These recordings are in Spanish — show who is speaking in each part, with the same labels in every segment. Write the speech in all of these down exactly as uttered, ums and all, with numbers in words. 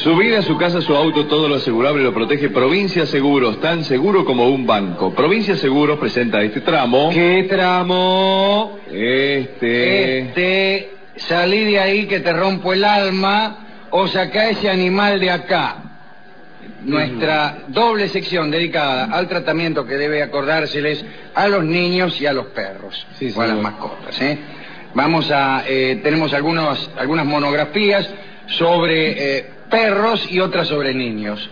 Speaker 1: Su vida, su casa, su auto, todo lo asegurable lo protege Provincia Seguros, tan seguro como un banco. Provincia Seguros presenta este tramo.
Speaker 2: ¿Qué tramo?
Speaker 1: Este...
Speaker 3: Este... Salí de ahí que te rompo el alma o sacá ese animal de acá. Nuestra doble sección dedicada al tratamiento que debe acordárseles a los niños y a los perros,
Speaker 2: sí,
Speaker 3: o a las mascotas, ¿eh? Vamos a... Eh, tenemos algunos, algunas monografías sobre eh, perros y otras sobre niños.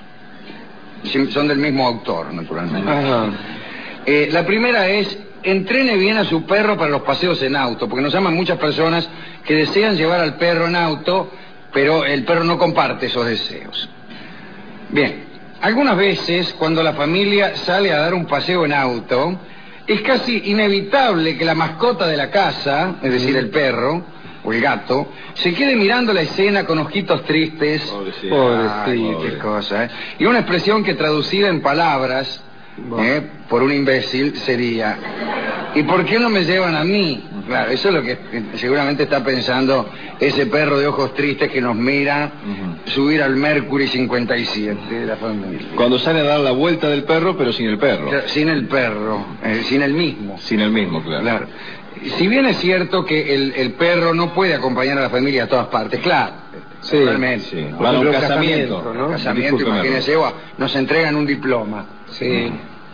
Speaker 3: Son del mismo autor, naturalmente.
Speaker 2: Ajá.
Speaker 3: Eh, la primera es: entrene bien a su perro para los paseos en auto, porque nos llaman muchas personas que desean llevar al perro en auto, pero el perro no comparte esos deseos. Bien, algunas veces cuando la familia sale a dar un paseo en auto, es casi inevitable que la mascota de la casa, es decir, el perro o el gato, se quede mirando la escena con ojitos tristes.
Speaker 1: Pobrecito.
Speaker 3: Ay, qué cosa, ¿eh? Y una expresión que traducida en palabras, ¿eh? por un imbécil, sería: ¿y por qué no me llevan a mí? Claro, eso es lo que seguramente está pensando ese perro de ojos tristes que nos mira uh-huh. subir al Mercury cincuenta y siete de la familia.
Speaker 1: Cuando sale a dar la vuelta del perro, pero sin el perro.
Speaker 3: Claro, sin el perro, eh, sin el mismo.
Speaker 1: Sin el mismo, claro.
Speaker 3: claro. Si bien es cierto que el, el perro no puede acompañar a la familia a todas partes, claro.
Speaker 2: Sí,
Speaker 3: realmente.
Speaker 1: Sí. Van a un casamiento,
Speaker 3: casamiento, ¿no? Casamiento, imagínense, oh, nos entregan un diploma.
Speaker 2: Sí.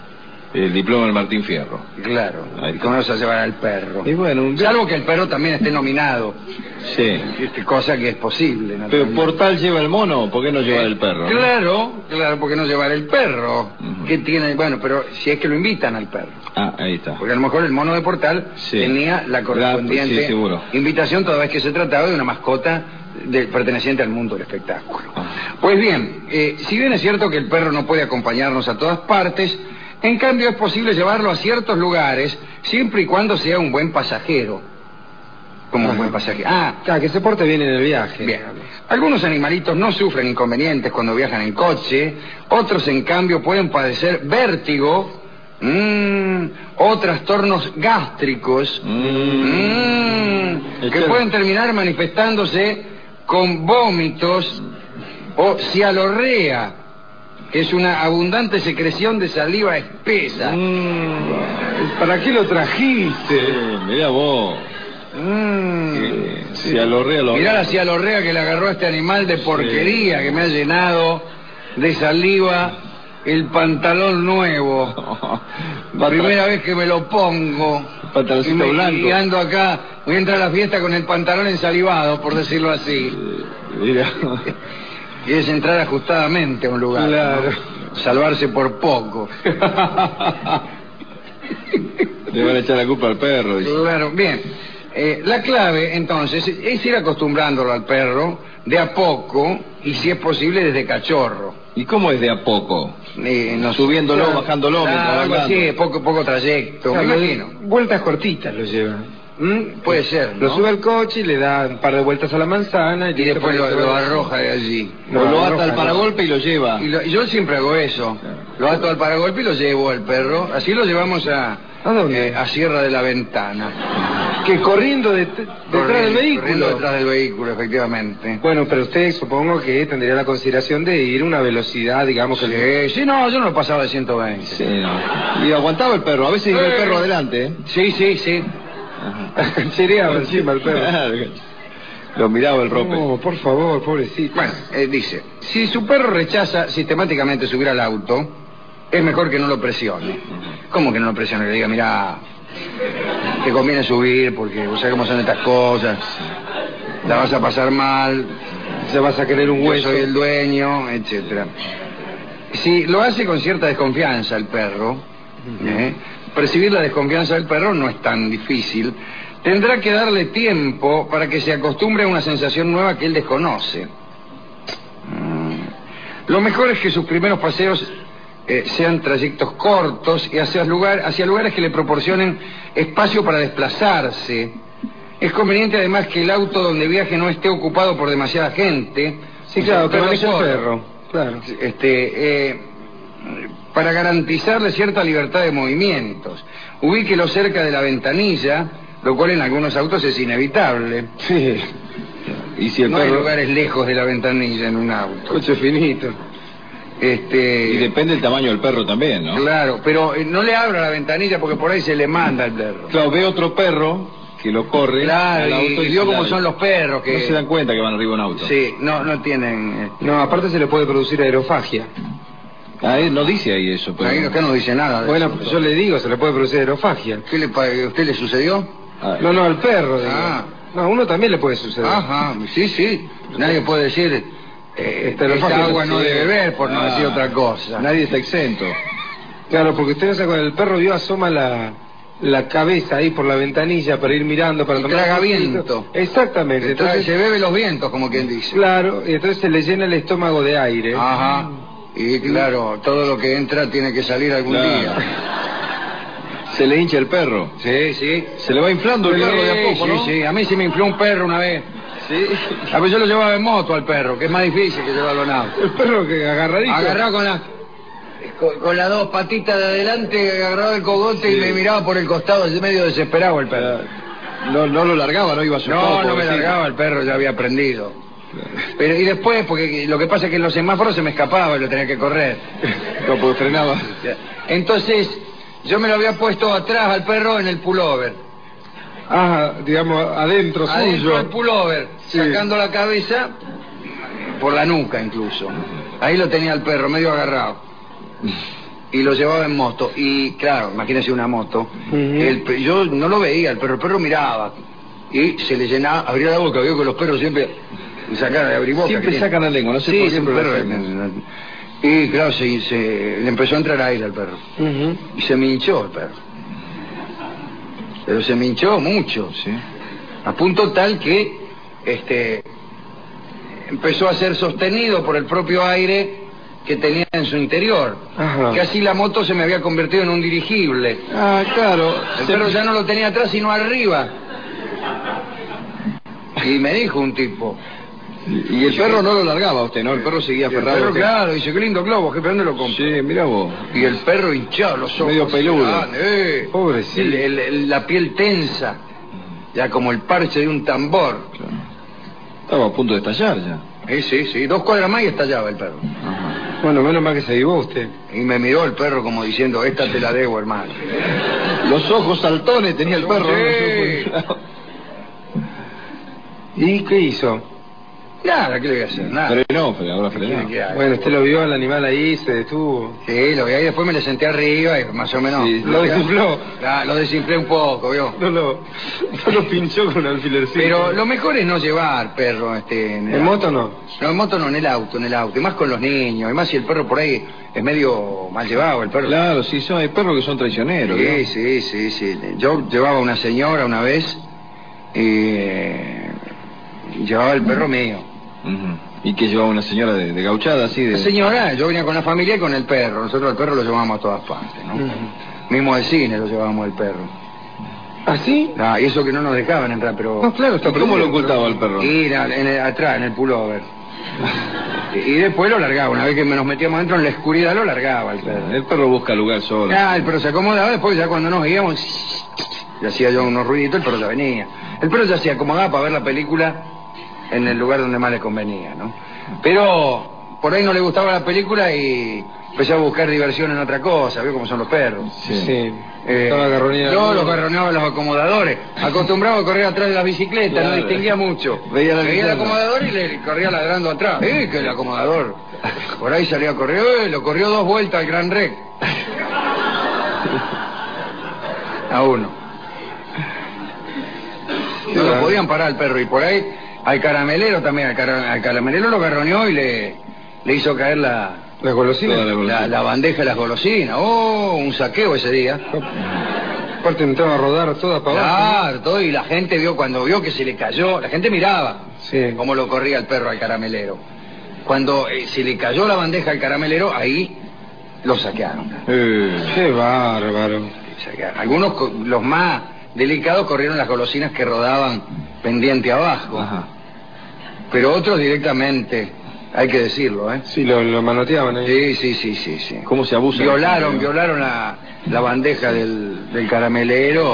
Speaker 1: El diploma del Martín Fierro.
Speaker 3: Claro. ¿Y cómo vas a llevar al perro?
Speaker 1: Y bueno, un...
Speaker 3: Salvo que el perro también esté nominado.
Speaker 1: Sí.
Speaker 3: Cosa que es posible.
Speaker 1: Pero por tal lleva el mono, ¿por qué no llevar el perro?
Speaker 3: Claro, ¿no? claro, ¿por qué no llevar el perro? Uh-huh. ¿Qué tiene? Bueno, pero si es que lo invitan al perro.
Speaker 1: Ah, ahí está.
Speaker 3: Porque a lo mejor el mono de Portal sí. tenía la correspondiente
Speaker 1: sí,
Speaker 3: invitación toda vez que se trataba de una mascota de, perteneciente al mundo del espectáculo. Ah. Pues bien, eh, si bien es cierto que el perro no puede acompañarnos a todas partes, en cambio es posible llevarlo a ciertos lugares siempre y cuando sea un buen pasajero. Como
Speaker 2: Ajá.
Speaker 3: un buen pasajero. Ah,
Speaker 2: claro, que se porte bien en el viaje.
Speaker 3: Bien. Algunos animalitos no sufren inconvenientes cuando viajan en coche, otros en cambio pueden padecer vértigo, mmm, o trastornos gástricos,
Speaker 1: mm.
Speaker 3: mmm, que pueden terminar manifestándose con vómitos o cialorrea, que es una abundante secreción de saliva espesa.
Speaker 2: Mm. ¿Para qué lo trajiste?
Speaker 1: Sí, mirá vos.
Speaker 3: Mm.
Speaker 1: Sí. Cialorrea lo...
Speaker 3: Mirá la cialorrea que le agarró a este animal de porquería sí. que me ha llenado de saliva el pantalón nuevo. La primera vez que me lo pongo.
Speaker 1: Pantaloncito
Speaker 3: y me,
Speaker 1: blanco.
Speaker 3: Y ando acá, voy a entrar a la fiesta con el pantalón ensalivado, por decirlo así.
Speaker 1: Mira.
Speaker 3: Y es entrar ajustadamente a un lugar.
Speaker 2: Claro.
Speaker 3: ¿No? Salvarse por poco.
Speaker 1: Le van a echar la culpa al perro. Dice.
Speaker 3: Claro, bien. Eh, la clave, entonces, es ir acostumbrándolo al perro de a poco y, si es posible, desde cachorro.
Speaker 1: ¿Y cómo es de a poco?
Speaker 3: Eh, no
Speaker 1: Subiéndolo,
Speaker 3: claro,
Speaker 1: bajándolo,
Speaker 3: claro, algo así, poco, poco trayecto,
Speaker 2: claro,
Speaker 3: me imagino.
Speaker 2: Vueltas cortitas lo lleva.
Speaker 3: ¿Mm? Puede ser, ¿no?
Speaker 2: Lo sube al coche y le da un par de vueltas a la manzana. Y,
Speaker 3: y después lo, lo arroja de allí.
Speaker 1: Lo, lo ata al paragolpe y lo lleva.
Speaker 3: Y lo, yo siempre hago eso. Claro. Lo ato al paragolpe y lo llevo al perro. Así lo llevamos a...
Speaker 2: ¿A dónde?
Speaker 3: Eh, a Sierra de la Ventana.
Speaker 2: Que corriendo de, detrás corriendo, del vehículo.
Speaker 3: Corriendo detrás del vehículo, efectivamente.
Speaker 2: Bueno, pero usted supongo que tendría la consideración de ir a una velocidad, digamos...
Speaker 3: Sí,
Speaker 2: que...
Speaker 3: sí, no, yo no lo pasaba de ciento veinte.
Speaker 1: Sí, no. Y aguantaba el perro, a veces iba eh. el perro adelante, ¿eh?
Speaker 3: Sí, sí, sí.
Speaker 2: Canchereaba encima el perro.
Speaker 1: Lo miraba el rope.
Speaker 2: No, por favor, pobrecito.
Speaker 3: Bueno, eh, dice, si su perro rechaza sistemáticamente subir al auto, es mejor que no lo presione. ¿Cómo que no lo presione? Que le diga, mira, te conviene subir porque vos sabés cómo son estas cosas. La vas a pasar mal,
Speaker 2: se vas a querer un hueso.
Speaker 3: Yo soy el dueño, etcétera. Si lo hace con cierta desconfianza el perro, uh-huh. ¿eh? percibir la desconfianza del perro no es tan difícil. Tendrá que darle tiempo para que se acostumbre a una sensación nueva que él desconoce. Mm. Lo mejor es que sus primeros paseos eh, sean trayectos cortos y hacia, lugar, hacia lugares que le proporcionen espacio para desplazarse. Es conveniente además que el auto donde viaje no esté ocupado por demasiada gente.
Speaker 2: Sí, claro, que maneje el perro. Claro.
Speaker 3: Este, eh, para garantizarle cierta libertad de movimientos. Ubíquelo cerca de la ventanilla, lo cual en algunos autos es inevitable.
Speaker 2: Sí.
Speaker 1: ¿Y si el
Speaker 3: no
Speaker 1: perro...
Speaker 3: hay lugares lejos de la ventanilla en un auto.
Speaker 2: Coche finito.
Speaker 3: Este...
Speaker 1: Y depende del tamaño del perro también, ¿no?
Speaker 3: Claro, pero eh, no le abra la ventanilla porque por ahí se le manda al perro.
Speaker 1: Claro, ve otro perro que lo corre
Speaker 3: Claro,
Speaker 1: al auto
Speaker 3: y, y
Speaker 1: y
Speaker 3: vio
Speaker 1: se
Speaker 3: cómo
Speaker 1: la-
Speaker 3: son los perros que...
Speaker 1: No se dan cuenta que van arriba de un auto.
Speaker 3: Sí, no, no tienen... eh,
Speaker 2: No, aparte se le puede producir aerofagia.
Speaker 1: Ah, él no dice ahí eso, pero...
Speaker 3: Ahí acá no dice nada de
Speaker 2: Bueno,
Speaker 3: eso.
Speaker 2: yo le digo, se le puede producir aerofagia.
Speaker 3: ¿Qué le, pa- a usted le sucedió?
Speaker 1: Ah,
Speaker 2: No, no, al perro, digo.
Speaker 3: Ah.
Speaker 2: No, a uno también le puede suceder.
Speaker 3: Ajá, sí, sí. Nadie puede decir... Eh,
Speaker 2: Esta
Speaker 3: esta
Speaker 2: aerofagia
Speaker 3: agua
Speaker 2: no
Speaker 3: no
Speaker 2: se-
Speaker 3: debe beber, por no
Speaker 1: ah,
Speaker 3: decir otra cosa.
Speaker 1: Nadie está exento.
Speaker 2: Claro, porque usted no sabe, cuando el perro vio asoma la, la cabeza ahí por la ventanilla para ir mirando, para
Speaker 3: Y
Speaker 2: tomar...
Speaker 3: traga
Speaker 2: un poquito.
Speaker 3: viento.
Speaker 2: Exactamente.
Speaker 3: Se, trae-
Speaker 2: Entonces,
Speaker 3: se bebe los vientos, como quien dice.
Speaker 2: claro, y entonces se le llena el estómago de aire.
Speaker 3: Ajá. Y claro, todo lo que entra tiene que salir algún
Speaker 1: Claro.
Speaker 3: día.
Speaker 1: Se le hincha el perro.
Speaker 3: Sí, sí.
Speaker 1: Se le va inflando el
Speaker 3: Sí,
Speaker 1: perro de a poco,
Speaker 3: sí,
Speaker 1: ¿no?
Speaker 3: sí. A mí se me infló un perro una vez.
Speaker 1: Sí.
Speaker 3: A ver, yo lo llevaba en moto al perro, que es más difícil que llevarlo en auto.
Speaker 2: El perro que agarradito.
Speaker 3: Agarrado con las con, con las dos patitas de adelante, agarrado el cogote
Speaker 1: Sí.
Speaker 3: y me miraba por el costado, medio desesperado el perro.
Speaker 1: No, no lo largaba, no iba a su
Speaker 3: No, no me largaba, el perro ya había aprendido. Pero y después, porque lo que pasa es que en los semáforos se me escapaba y lo tenía que correr.
Speaker 1: No, porque frenaba.
Speaker 3: Entonces, yo me lo había puesto atrás al perro en el pullover.
Speaker 2: Ah, digamos, adentro
Speaker 3: Adentro
Speaker 2: suyo.
Speaker 3: del pullover,
Speaker 2: Sí.
Speaker 3: sacando la cabeza por la nuca incluso. Ahí lo tenía el perro, medio agarrado. Y lo llevaba en moto. Y claro, imagínese una moto.
Speaker 2: Ujú.
Speaker 3: El pe- yo no lo veía, el perro, el perro miraba. Y se le llenaba, abría la boca, vio que los perros siempre sacan de abrir boca.
Speaker 1: Siempre
Speaker 3: que
Speaker 1: sacan la lengua, no sé
Speaker 3: sí,
Speaker 1: por qué,
Speaker 3: siempre
Speaker 1: pero
Speaker 3: el
Speaker 1: la
Speaker 3: perro.
Speaker 1: sacan.
Speaker 3: Y claro, se, se- le empezó a entrar aire al perro.
Speaker 2: Ujú.
Speaker 3: Y se me hinchó el perro. Pero se me hinchó mucho.
Speaker 1: Sí.
Speaker 3: A punto tal que este empezó a ser sostenido por el propio aire que tenía en su interior.
Speaker 2: Ajá.
Speaker 3: Que así la moto se me había convertido en un dirigible.
Speaker 1: Ah, claro.
Speaker 3: El
Speaker 1: Se-
Speaker 3: perro ya no lo tenía atrás sino arriba. Y me dijo un tipo.
Speaker 1: Y el perro no lo largaba a usted, ¿no? El perro seguía
Speaker 3: Y el
Speaker 1: aferrado.
Speaker 3: perro,
Speaker 1: a usted.
Speaker 3: claro, dice, qué lindo globo, jefe, ¿dónde lo compró?
Speaker 1: Sí, mira vos.
Speaker 3: Y el perro hinchado, los ojos.
Speaker 1: Medio peludo.
Speaker 3: grandes, eh.
Speaker 2: Pobrecito.
Speaker 3: El- el- el- la piel tensa. Ya como el parche de un tambor.
Speaker 1: Claro. Estaba a punto de estallar ya.
Speaker 3: Sí, sí, sí. Dos cuadras más y estallaba el perro.
Speaker 2: Bueno, menos mal que se avivó usted.
Speaker 3: Y me miró el perro como diciendo, esta te la debo, hermano.
Speaker 1: Los ojos saltones tenía el perro.
Speaker 3: Sí.
Speaker 2: ¿Y qué hizo?
Speaker 3: Nada, ¿qué le voy a hacer? Nada.
Speaker 1: Frenó, pero ahora
Speaker 3: ¿Qué
Speaker 1: frenó.
Speaker 3: quiere que haga?
Speaker 2: Bueno, usted lo vio al animal ahí, se detuvo.
Speaker 3: Sí, lo vi ahí, después me le senté arriba y más o menos...
Speaker 1: Sí,
Speaker 2: Lo desinfló.
Speaker 3: Ah, lo desinflé un poco, ¿vio?
Speaker 2: No lo, no lo pinchó con un alfilercito.
Speaker 3: Pero lo mejor es no llevar perro este, en el
Speaker 2: ¿En
Speaker 3: auto.
Speaker 2: moto no?
Speaker 3: No, en moto no, en el auto, en el auto. Y más con los niños, y más si el perro por ahí es medio mal llevado, el perro.
Speaker 1: Claro, sí, son, hay perros que son traicioneros.
Speaker 3: Sí,
Speaker 1: ¿no?
Speaker 3: sí, sí, sí. Yo llevaba a una señora una vez y eh, llevaba el perro mío.
Speaker 1: Ujú. Y que llevaba una señora de, de gauchada así de...
Speaker 3: La señora, yo venía con la familia y con el perro. Nosotros el perro lo llevábamos a todas partes, ¿no?
Speaker 2: Ujú.
Speaker 3: Mismo al cine lo llevábamos el perro.
Speaker 2: ¿Así?
Speaker 3: Ah, y eso que no nos dejaban entrar, pero...
Speaker 2: No, claro, está
Speaker 1: ¿Y cómo lo
Speaker 2: prohibido.
Speaker 1: ocultaba el perro?
Speaker 3: Y era en el- atrás, en el pullover. Y después lo largaba. Una vez que nos metíamos adentro en la oscuridad, lo largaba el perro.
Speaker 1: El perro busca lugar solo.
Speaker 3: Ah, el perro se acomodaba, después ya cuando nos íbamos, le hacía yo unos ruiditos, el perro ya venía. El perro ya se acomodaba para ver la película en el lugar donde más le convenía, ¿no? Pero por ahí no le gustaba la película y empezó a buscar diversión en otra cosa, ¿vio cómo son los perros?
Speaker 1: Sí.
Speaker 2: Sí.
Speaker 3: Eh,
Speaker 2: Estaba garroneado.
Speaker 3: no, los garroneaba los acomodadores. Acostumbrado a correr atrás de la bicicleta,
Speaker 1: Claro.
Speaker 3: no distinguía mucho.
Speaker 1: Veía la
Speaker 3: el
Speaker 1: linterna.
Speaker 3: acomodador y le corría ladrando atrás. ¡Eh, que el acomodador! Por ahí salía a correr, ¡eh! Lo corrió dos vueltas al Gran Rex. A uno. No lo podían parar al perro. Y por ahí, al caramelero también. Al, cara- al caramelero lo garroneó y le, le hizo caer la,
Speaker 2: ¿La golosina?
Speaker 1: Toda la golosina.
Speaker 3: la, la bandeja de las golosinas. ¡Oh! Un saqueo ese día.
Speaker 2: Aparte entraba a rodar toda para abajo.
Speaker 3: Claro, todo, y la gente vio, cuando vio que se le cayó, la gente miraba
Speaker 2: Sí.
Speaker 3: cómo lo corría el perro al caramelero. Cuando eh, se le cayó la bandeja al caramelero, ahí lo saquearon.
Speaker 1: Eh,
Speaker 2: Qué bárbaro.
Speaker 3: Saquearon. Algunos, co- los más delicados, corrieron las golosinas que rodaban pendiente abajo.
Speaker 1: Ajá.
Speaker 3: Pero otros directamente, hay que decirlo, ¿eh?
Speaker 2: Sí, lo, lo manoteaban ahí.
Speaker 3: Sí, sí, sí, sí, sí.
Speaker 1: ¿Cómo se abusa?
Speaker 3: Violaron,
Speaker 1: ¿no?
Speaker 3: violaron la, la bandeja del, del caramelero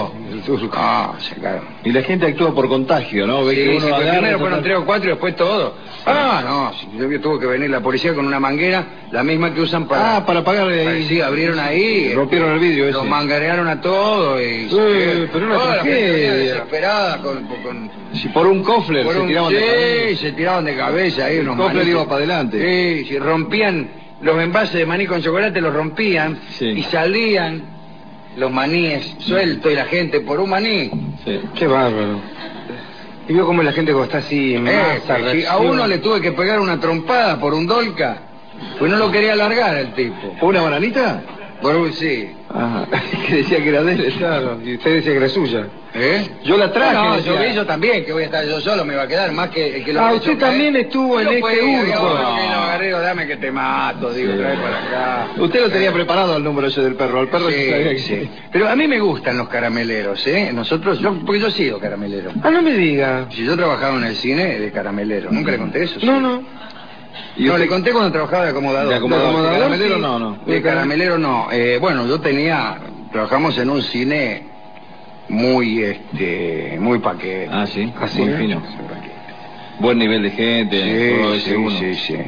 Speaker 2: turco.
Speaker 3: Ah, sí, claro.
Speaker 1: Y la gente actúa por contagio, ¿no? Ve
Speaker 3: Sí,
Speaker 1: que uno
Speaker 3: sí,
Speaker 1: agarra,
Speaker 3: primero fueron
Speaker 1: total-
Speaker 3: tres o cuatro y después todo. Ah, no, sí, yo- tuvo que venir la policía con una manguera, la misma que usan para...
Speaker 1: Ah, para pagarle ahí.
Speaker 3: Sí, abrieron ahí.
Speaker 1: Rompieron el vidrio ese.
Speaker 3: Los mangarearon a todos y...
Speaker 2: Eh, pero una
Speaker 3: toda la gente
Speaker 2: tragedia.
Speaker 3: venía desesperada con... con
Speaker 1: Si por un cofler
Speaker 3: por
Speaker 1: se
Speaker 3: un-
Speaker 1: tiraban de
Speaker 3: sí,
Speaker 1: cabeza.
Speaker 3: se tiraban de cabeza ahí unos
Speaker 1: cofler
Speaker 3: manitos.
Speaker 1: iba para adelante.
Speaker 3: Sí, si rompían los envases de maní con chocolate, los rompían
Speaker 1: Sí.
Speaker 3: y salían los maníes sueltos y la gente por un maní.
Speaker 1: Sí.
Speaker 2: Qué bárbaro. Y veo como la gente cuando está así en
Speaker 3: Eh,
Speaker 2: masa,
Speaker 3: si a
Speaker 2: reacciona.
Speaker 3: uno le tuve que pegar una trompada por un dolca, pues no lo quería largar el tipo.
Speaker 1: ¿Una bananita?
Speaker 3: Por un sí.
Speaker 1: Ajá. Que decía que era de él.
Speaker 2: Claro, y usted decía que era suya.
Speaker 3: ¿Eh?
Speaker 1: Yo la traje.
Speaker 3: No,
Speaker 1: decía.
Speaker 3: yo, vi, yo también, que voy a estar yo solo, me va a quedar más que el que lo
Speaker 2: Ah,
Speaker 3: había
Speaker 2: usted
Speaker 3: hecho caer.
Speaker 2: también estuvo en
Speaker 3: Yo
Speaker 2: este
Speaker 3: fui, había
Speaker 2: urco.
Speaker 3: uno que lo agarré, digo, dame que te mato, digo,
Speaker 1: Sí.
Speaker 3: trae para acá.
Speaker 1: Usted lo tenía preparado al número ese del perro. Al perro
Speaker 3: Sí,
Speaker 1: se sabía que
Speaker 3: sí. Pero a mí me gustan los carameleros, ¿eh? Nosotros, yo, porque yo he sido caramelero.
Speaker 2: Ah, no me diga.
Speaker 3: Si yo trabajaba en el cine de caramelero, nunca le conté eso. ¿sí?
Speaker 2: No, no.
Speaker 1: ¿Y
Speaker 3: no,
Speaker 1: usted-
Speaker 3: le conté cuando trabajaba de acomodador.
Speaker 1: ¿De acomodador?
Speaker 3: No,
Speaker 1: ¿De caramelero?
Speaker 3: sí.
Speaker 1: No, no.
Speaker 3: De caramelero no. Eh, bueno, yo tenía, trabajamos en un cine muy, este, muy paquete.
Speaker 1: Ah, sí.
Speaker 2: Así,
Speaker 1: Muy
Speaker 2: ¿eh?
Speaker 1: fino. Buen nivel de gente. todo
Speaker 3: Sí,
Speaker 1: ese
Speaker 3: sí,
Speaker 1: uno.
Speaker 3: sí, sí.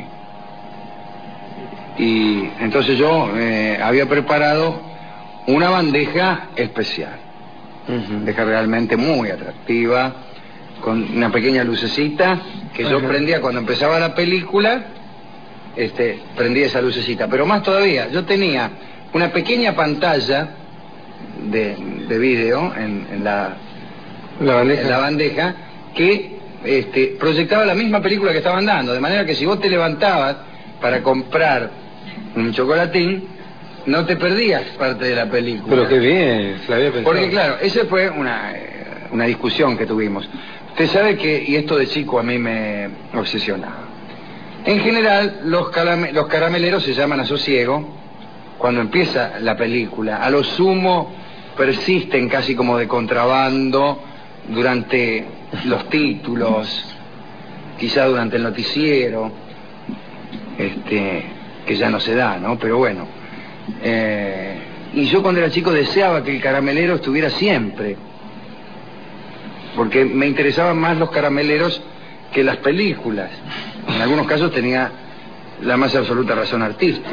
Speaker 3: Y entonces yo eh, había preparado una bandeja especial.
Speaker 2: Ujú.
Speaker 3: Bandeja realmente muy atractiva, con una pequeña lucecita que yo
Speaker 2: Ajá.
Speaker 3: prendía cuando empezaba la película, este, prendía esa lucecita. Pero más todavía, yo tenía una pequeña pantalla de, de vídeo en, en la,
Speaker 2: La bandeja.
Speaker 3: en la bandeja que este, proyectaba la misma película que estaban dando, de manera que si vos te levantabas para comprar un chocolatín, no te perdías parte de la película.
Speaker 2: Pero qué bien, se la había pensado.
Speaker 3: Porque claro, esa fue una, eh, una discusión que tuvimos. Usted sabe que, y esto de chico a mí me obsesionaba. En general, los, calame- los carameleros se llaman a sosiego cuando empieza la película. A lo sumo persisten casi como de contrabando durante los títulos, quizá durante el noticiero, este, que ya no se da, ¿no? Pero bueno. Eh, y yo cuando era chico deseaba que el caramelero estuviera siempre, porque me interesaban más los carameleros que las películas. En algunos casos tenía la más absoluta razón artística.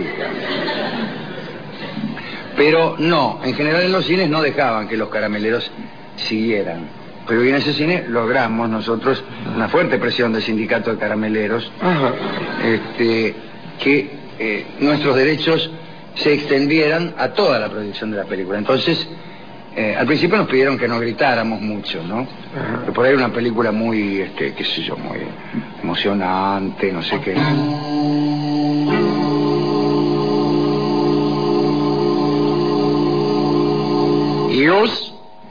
Speaker 3: Pero no, en general en los cines no dejaban que los carameleros siguieran. Pero en ese cine logramos nosotros una fuerte presión del sindicato de carameleros,
Speaker 2: Ajá.
Speaker 3: este, que eh, nuestros derechos se extendieran a toda la proyección de la película. Entonces, eh, al principio nos pidieron que no gritáramos mucho, ¿no?
Speaker 2: Ajá.
Speaker 3: Que por ahí era una película muy, este, qué sé yo, muy emocionante, no sé qué. Dios.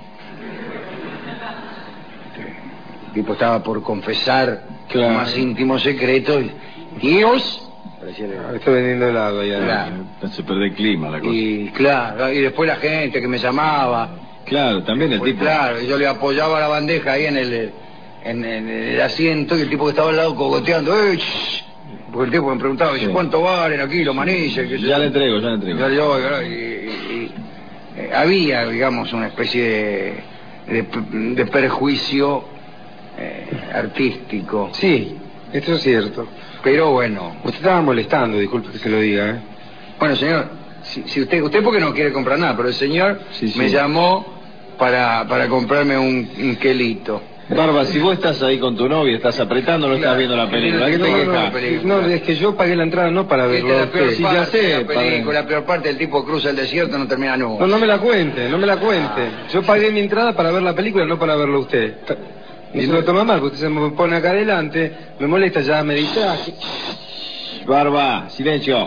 Speaker 3: El tipo estaba por confesar
Speaker 2: Claro.
Speaker 3: los más íntimos secretos. Dios. Parecía el-
Speaker 2: Ah, estoy vendiendo helado allá.
Speaker 3: Claro.
Speaker 1: Se pierde el clima la cosa.
Speaker 3: Y claro, y después la gente que me llamaba.
Speaker 1: Claro, también el
Speaker 3: Pues
Speaker 1: tipo.
Speaker 3: claro, y yo le apoyaba la bandeja ahí en el, en, en el asiento y el tipo que estaba al lado cogoteando. ¡Eh, shh! Porque el tipo me preguntaba, dice,
Speaker 1: Sí.
Speaker 3: ¿cuánto valen aquí los manilles? ¿Qué sé
Speaker 1: Ya
Speaker 3: yo?
Speaker 1: le entrego, ya le entrego.
Speaker 3: Yo, yo, y, y- y, eh, había, digamos, una especie de, de, de perjuicio eh, artístico.
Speaker 2: Sí, esto es cierto.
Speaker 3: Pero bueno,
Speaker 2: Usted estaba molestando, disculpe que se lo diga, ¿eh?
Speaker 3: bueno, señor, si, si usted, usted porque no quiere comprar nada, pero el señor
Speaker 1: Sí, sí.
Speaker 3: me llamó para, para comprarme un, un quelito.
Speaker 1: Barba, si vos estás ahí con tu novia, estás apretando, no estás
Speaker 3: Claro.
Speaker 1: viendo la película. ¿Qué te
Speaker 3: No, no,
Speaker 1: quejas?
Speaker 3: no, película.
Speaker 2: No, es que yo pagué la entrada no para
Speaker 3: Esta
Speaker 2: verlo
Speaker 3: es
Speaker 2: a
Speaker 3: la peor
Speaker 2: usted.
Speaker 1: Sí, ya
Speaker 3: parte
Speaker 1: sé,
Speaker 3: de la película,
Speaker 1: padre.
Speaker 3: la peor parte, el tipo cruza el desierto, no termina nunca.
Speaker 2: No, no me la cuente, no me la cuente. Yo pagué mi entrada para ver la película, no para verlo a usted. No se lo toma mal, porque usted se me pone acá adelante, me molesta, ya me distraje.
Speaker 1: Barba, silencio.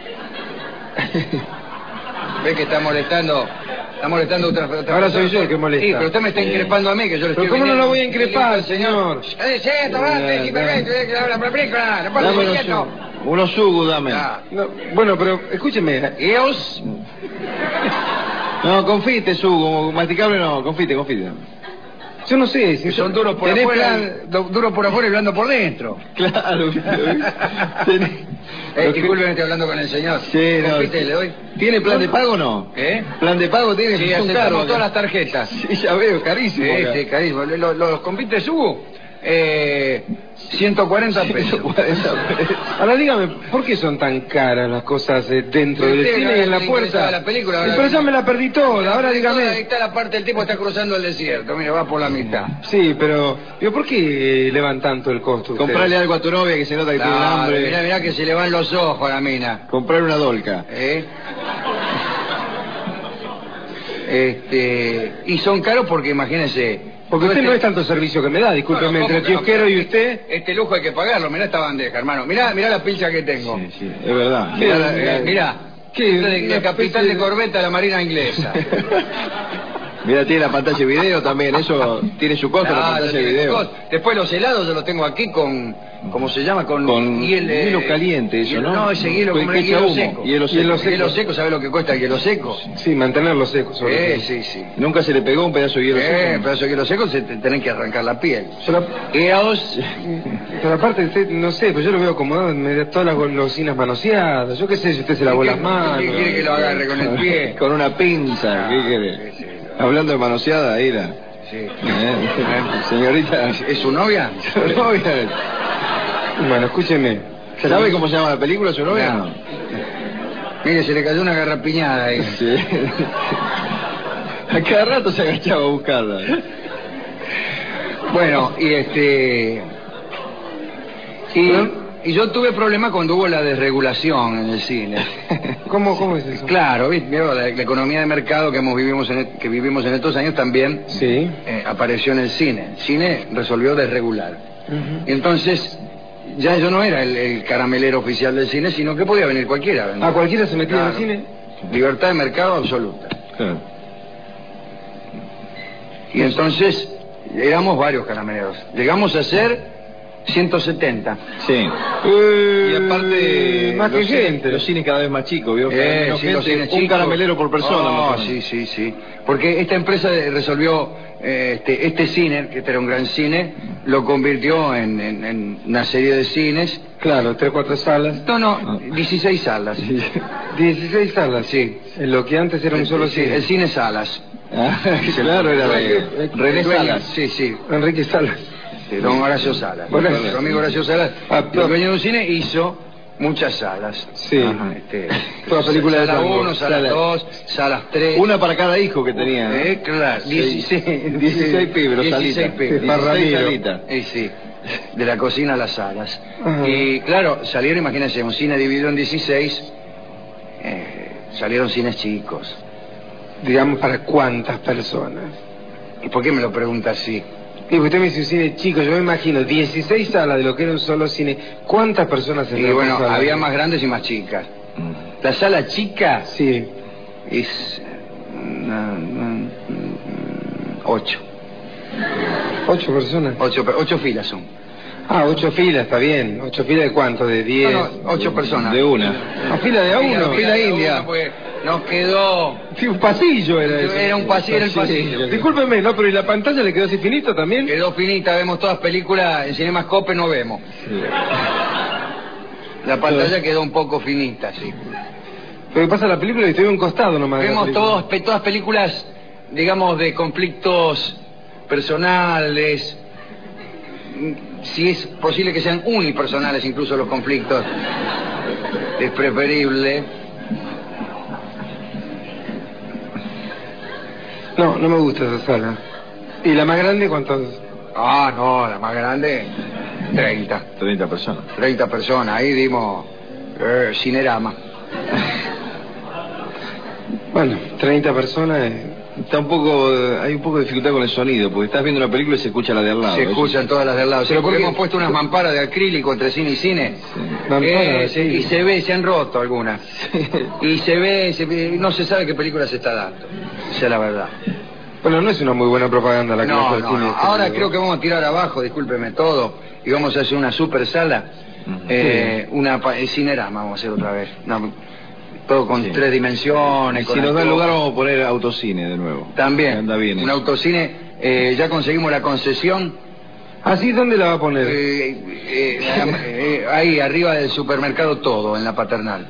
Speaker 3: ¿Ve que está molestando? Está molestando otra, otra
Speaker 2: Ahora
Speaker 3: persona?
Speaker 2: soy yo el que molesta.
Speaker 3: Sí, pero usted me está
Speaker 1: Sí.
Speaker 3: increpando a mí, que yo le
Speaker 2: Pero
Speaker 3: estoy
Speaker 2: ¿cómo no
Speaker 3: vendiendo-
Speaker 2: lo voy a increpar, señor?
Speaker 3: Eh, sí, tomate, sí, perfecto, eh, que habla por la película, no pasa
Speaker 1: Dame
Speaker 3: nada,
Speaker 1: unos
Speaker 3: quieto.
Speaker 1: sugu- unos sugu, dame.
Speaker 3: Ah,
Speaker 2: No, bueno, pero escúcheme.
Speaker 3: Dios,
Speaker 1: No, confite, sugu. Masticable no, confite, confite.
Speaker 2: Yo no sé. Si
Speaker 3: son duros por afuera, plan... duros por afuera y blando por dentro.
Speaker 2: Claro.
Speaker 3: Tenés... Eh, disculpen, estoy hablando con el señor.
Speaker 2: Sí, no.
Speaker 3: Compite, le doy.
Speaker 2: ¿Tiene plan de pago o no?
Speaker 3: ¿Eh?
Speaker 2: ¿Plan de pago tiene?
Speaker 3: Sí, aceptamos todas las tarjetas.
Speaker 2: Sí, ya veo, carísimo.
Speaker 3: Sí, sí, carísimo. Los, los compites Hugo, eh, ciento cuarenta pesos.
Speaker 2: ciento cuarenta pesos. Ahora dígame, ¿por qué son tan caras las cosas eh, dentro del cine y en la puerta?
Speaker 3: La película,
Speaker 2: sí, pero ya me la perdí toda, ahora dígame.
Speaker 3: Ahí está la parte del tipo que está cruzando el desierto, mira, va por la mitad.
Speaker 2: Sí, pero, pero ¿por qué elevan tanto el costo?
Speaker 1: Comprarle algo a tu novia que se nota que claro, tiene hambre.
Speaker 3: Mirá, mirá que se le van los ojos a la mina.
Speaker 1: Comprar una dolca.
Speaker 3: ¿Eh? Este, y son caros porque imagínense.
Speaker 2: Porque usted este... no es tanto servicio que me da, discúlpeme, no, no, entre el kiosquero no, y usted.
Speaker 3: Este lujo hay que pagarlo, mirá esta bandeja, hermano. Mirá, mirá la pilcha que tengo.
Speaker 1: Sí, sí, es verdad.
Speaker 3: Mirá, la, eh, mirá. ¿Qué? De, de capitán de... de corbeta de la Marina Inglesa.
Speaker 1: Mira, tiene la pantalla de video también, eso tiene su costo, ah, la pantalla de video.
Speaker 3: Después los helados yo los tengo aquí con, ¿cómo se llama? Con,
Speaker 1: con hielo, hielo caliente, eso,
Speaker 3: hielo,
Speaker 1: ¿no?
Speaker 3: No, ese hielo, como el hielo seco.
Speaker 1: Hielo seco.
Speaker 3: Hielo seco. Hielo seco, ¿sabe lo que cuesta el hielo seco?
Speaker 2: Sí, mantenerlo seco.
Speaker 3: Sobre eh, sí, sí.
Speaker 1: ¿Nunca se le pegó un pedazo de hielo
Speaker 3: eh,
Speaker 1: seco?
Speaker 3: Un pedazo de hielo seco se te, tenés que arrancar la piel.
Speaker 2: Pero,
Speaker 3: Eos...
Speaker 2: pero aparte, usted, no sé, pues yo lo veo acomodado, me da todas las golosinas manoseadas. Yo qué sé si usted se lavó las manos.
Speaker 3: ¿Qué quiere que lo agarre con el pie?
Speaker 1: Con una pinza, ¿qué quiere? Sí, sí. Hablando de manoseada, ahí la...
Speaker 3: Sí.
Speaker 1: ¿Eh? Señorita...
Speaker 3: ¿Es su novia?
Speaker 1: ¿Su novia?
Speaker 2: Bueno, escúcheme.
Speaker 1: ¿Sabe cómo se llama la película, su novia? No.
Speaker 3: Mire, se le cayó una garrapiñada ahí.
Speaker 1: Sí. A cada rato se agachaba a buscarla.
Speaker 3: Bueno, y este... Y... Y yo tuve problemas cuando hubo la desregulación en el cine.
Speaker 2: ¿Cómo, cómo es eso?
Speaker 3: Claro, ¿viste? La, la economía de mercado que, hemos vivimos en el, que vivimos en estos años también
Speaker 2: sí.
Speaker 3: eh, apareció en el cine. El cine resolvió desregular. Uh-huh. Y entonces, ya yo no era el, el caramelero oficial del cine, sino que podía venir cualquiera.
Speaker 2: ¿A cualquiera se metía claro. en el cine?
Speaker 3: Libertad de mercado absoluta.
Speaker 1: Claro.
Speaker 3: Y entonces, éramos varios carameleros. Llegamos a ser... ciento setenta.
Speaker 1: Sí.
Speaker 2: Eh,
Speaker 1: y aparte,
Speaker 2: más que
Speaker 1: los
Speaker 2: gente.
Speaker 1: Cines, los cines cada vez más chicos, ¿vio?
Speaker 3: Eh, sí,
Speaker 1: gente,
Speaker 3: los cines
Speaker 1: un
Speaker 3: chicos.
Speaker 1: caramelero por persona.
Speaker 3: Oh, sí, sí, sí. Porque esta empresa resolvió, eh, este, este cine, que este era un gran cine, lo convirtió en, en, en una serie de cines.
Speaker 2: Claro, tres, cuatro salas.
Speaker 3: No, no, ah. dieciséis salas.
Speaker 2: dieciséis salas,
Speaker 3: sí.
Speaker 2: En lo que antes era un solo
Speaker 3: sí,
Speaker 2: cine.
Speaker 3: El cine Salas.
Speaker 1: Ah, claro, era de
Speaker 3: René Salas. Sí, sí.
Speaker 2: Enrique Salas.
Speaker 3: Sí, don Horacio Salas.
Speaker 2: Bueno,
Speaker 3: nuestro amigo Horacio Salas,
Speaker 2: ah,
Speaker 3: el dueño de un cine, hizo muchas salas.
Speaker 2: Sí.
Speaker 3: Ajá, este,
Speaker 2: todas películas
Speaker 3: sala
Speaker 2: de
Speaker 3: uno, sala dos, salas tres.
Speaker 1: Una para cada hijo que tenía.
Speaker 3: Eh, claro. dieciséis,
Speaker 1: dieciséis pibes,
Speaker 3: dieciséis pibes.
Speaker 2: dieciséis salitas.
Speaker 3: Eh, sí. De la cocina a las salas. Ajá. Y claro, salieron, imagínense, un cine dividido en dieciséis, eh, salieron cines chicos.
Speaker 2: Digamos, ¿para cuántas personas?
Speaker 3: ¿Y por qué me lo pregunta así?
Speaker 2: Y usted me dice un cine chico, yo me imagino dieciséis salas de lo que era un solo cine. ¿Cuántas personas en
Speaker 3: Y bueno, sala? Había más grandes y más chicas. Mm. La sala chica
Speaker 2: sí
Speaker 3: es no, no, ocho.
Speaker 2: ¿Ocho personas?
Speaker 3: Ocho, ocho filas son.
Speaker 2: Ah, ocho filas, está bien. ¿Ocho filas de cuánto? ¿De diez?
Speaker 3: No, no, ocho personas.
Speaker 1: De una.
Speaker 2: ¿A fila de a uno?
Speaker 3: Fila, fila india. Pues nos quedó...
Speaker 2: Sí, un pasillo era eso.
Speaker 3: Era un pasillo, era el pasillo.
Speaker 2: Discúlpeme, ¿no? Pero ¿y la pantalla le quedó así finita también?
Speaker 3: Quedó finita, vemos todas películas, en Cinemascope no vemos. Sí. La pantalla quedó un poco finita, sí.
Speaker 2: Pero pasa la película y estoy a un costado nomás.
Speaker 3: Vemos todos, pe, todas películas, digamos, de conflictos personales... Si es posible que sean unipersonales incluso los conflictos, es preferible.
Speaker 2: No, no me gusta esa sala. ¿Y la más grande cuántos?
Speaker 3: Ah, no, la más grande, treinta.
Speaker 1: treinta personas.
Speaker 3: treinta personas, ahí dimos eh, Cinerama.
Speaker 2: Bueno, treinta personas... Eh...
Speaker 1: Está un poco, hay un poco de dificultad con el sonido, porque estás viendo una película y se escucha la de al lado.
Speaker 3: Se escuchan
Speaker 1: eso.
Speaker 3: Todas las de al lado. Pero porque hemos puesto unas mamparas de acrílico entre cine y cine.
Speaker 2: Sí. Mampara,
Speaker 3: eh,
Speaker 2: sí.
Speaker 3: Y se ve, se han roto algunas. Sí. Y se ve, se ve, no se sabe qué película se está dando. Esa es la verdad.
Speaker 2: Bueno, no es una muy buena propaganda la que
Speaker 3: no,
Speaker 2: hace el
Speaker 3: no,
Speaker 2: cine.
Speaker 3: No.
Speaker 2: Este
Speaker 3: Ahora
Speaker 2: video.
Speaker 3: creo que vamos a tirar abajo, discúlpeme todo, y vamos a hacer una super sala. Uh-huh. eh, sí. Una el Cinerama vamos a hacer otra vez. Una, todo con sí. tres dimensiones.
Speaker 1: Y si nos da lugar vamos a poner autocine de nuevo.
Speaker 3: También.
Speaker 1: Anda bien
Speaker 3: un autocine Eh, ya conseguimos la concesión.
Speaker 2: ¿Así dónde la va a poner?
Speaker 3: Eh, eh, eh, ahí, arriba del supermercado Todo, en la Paternal.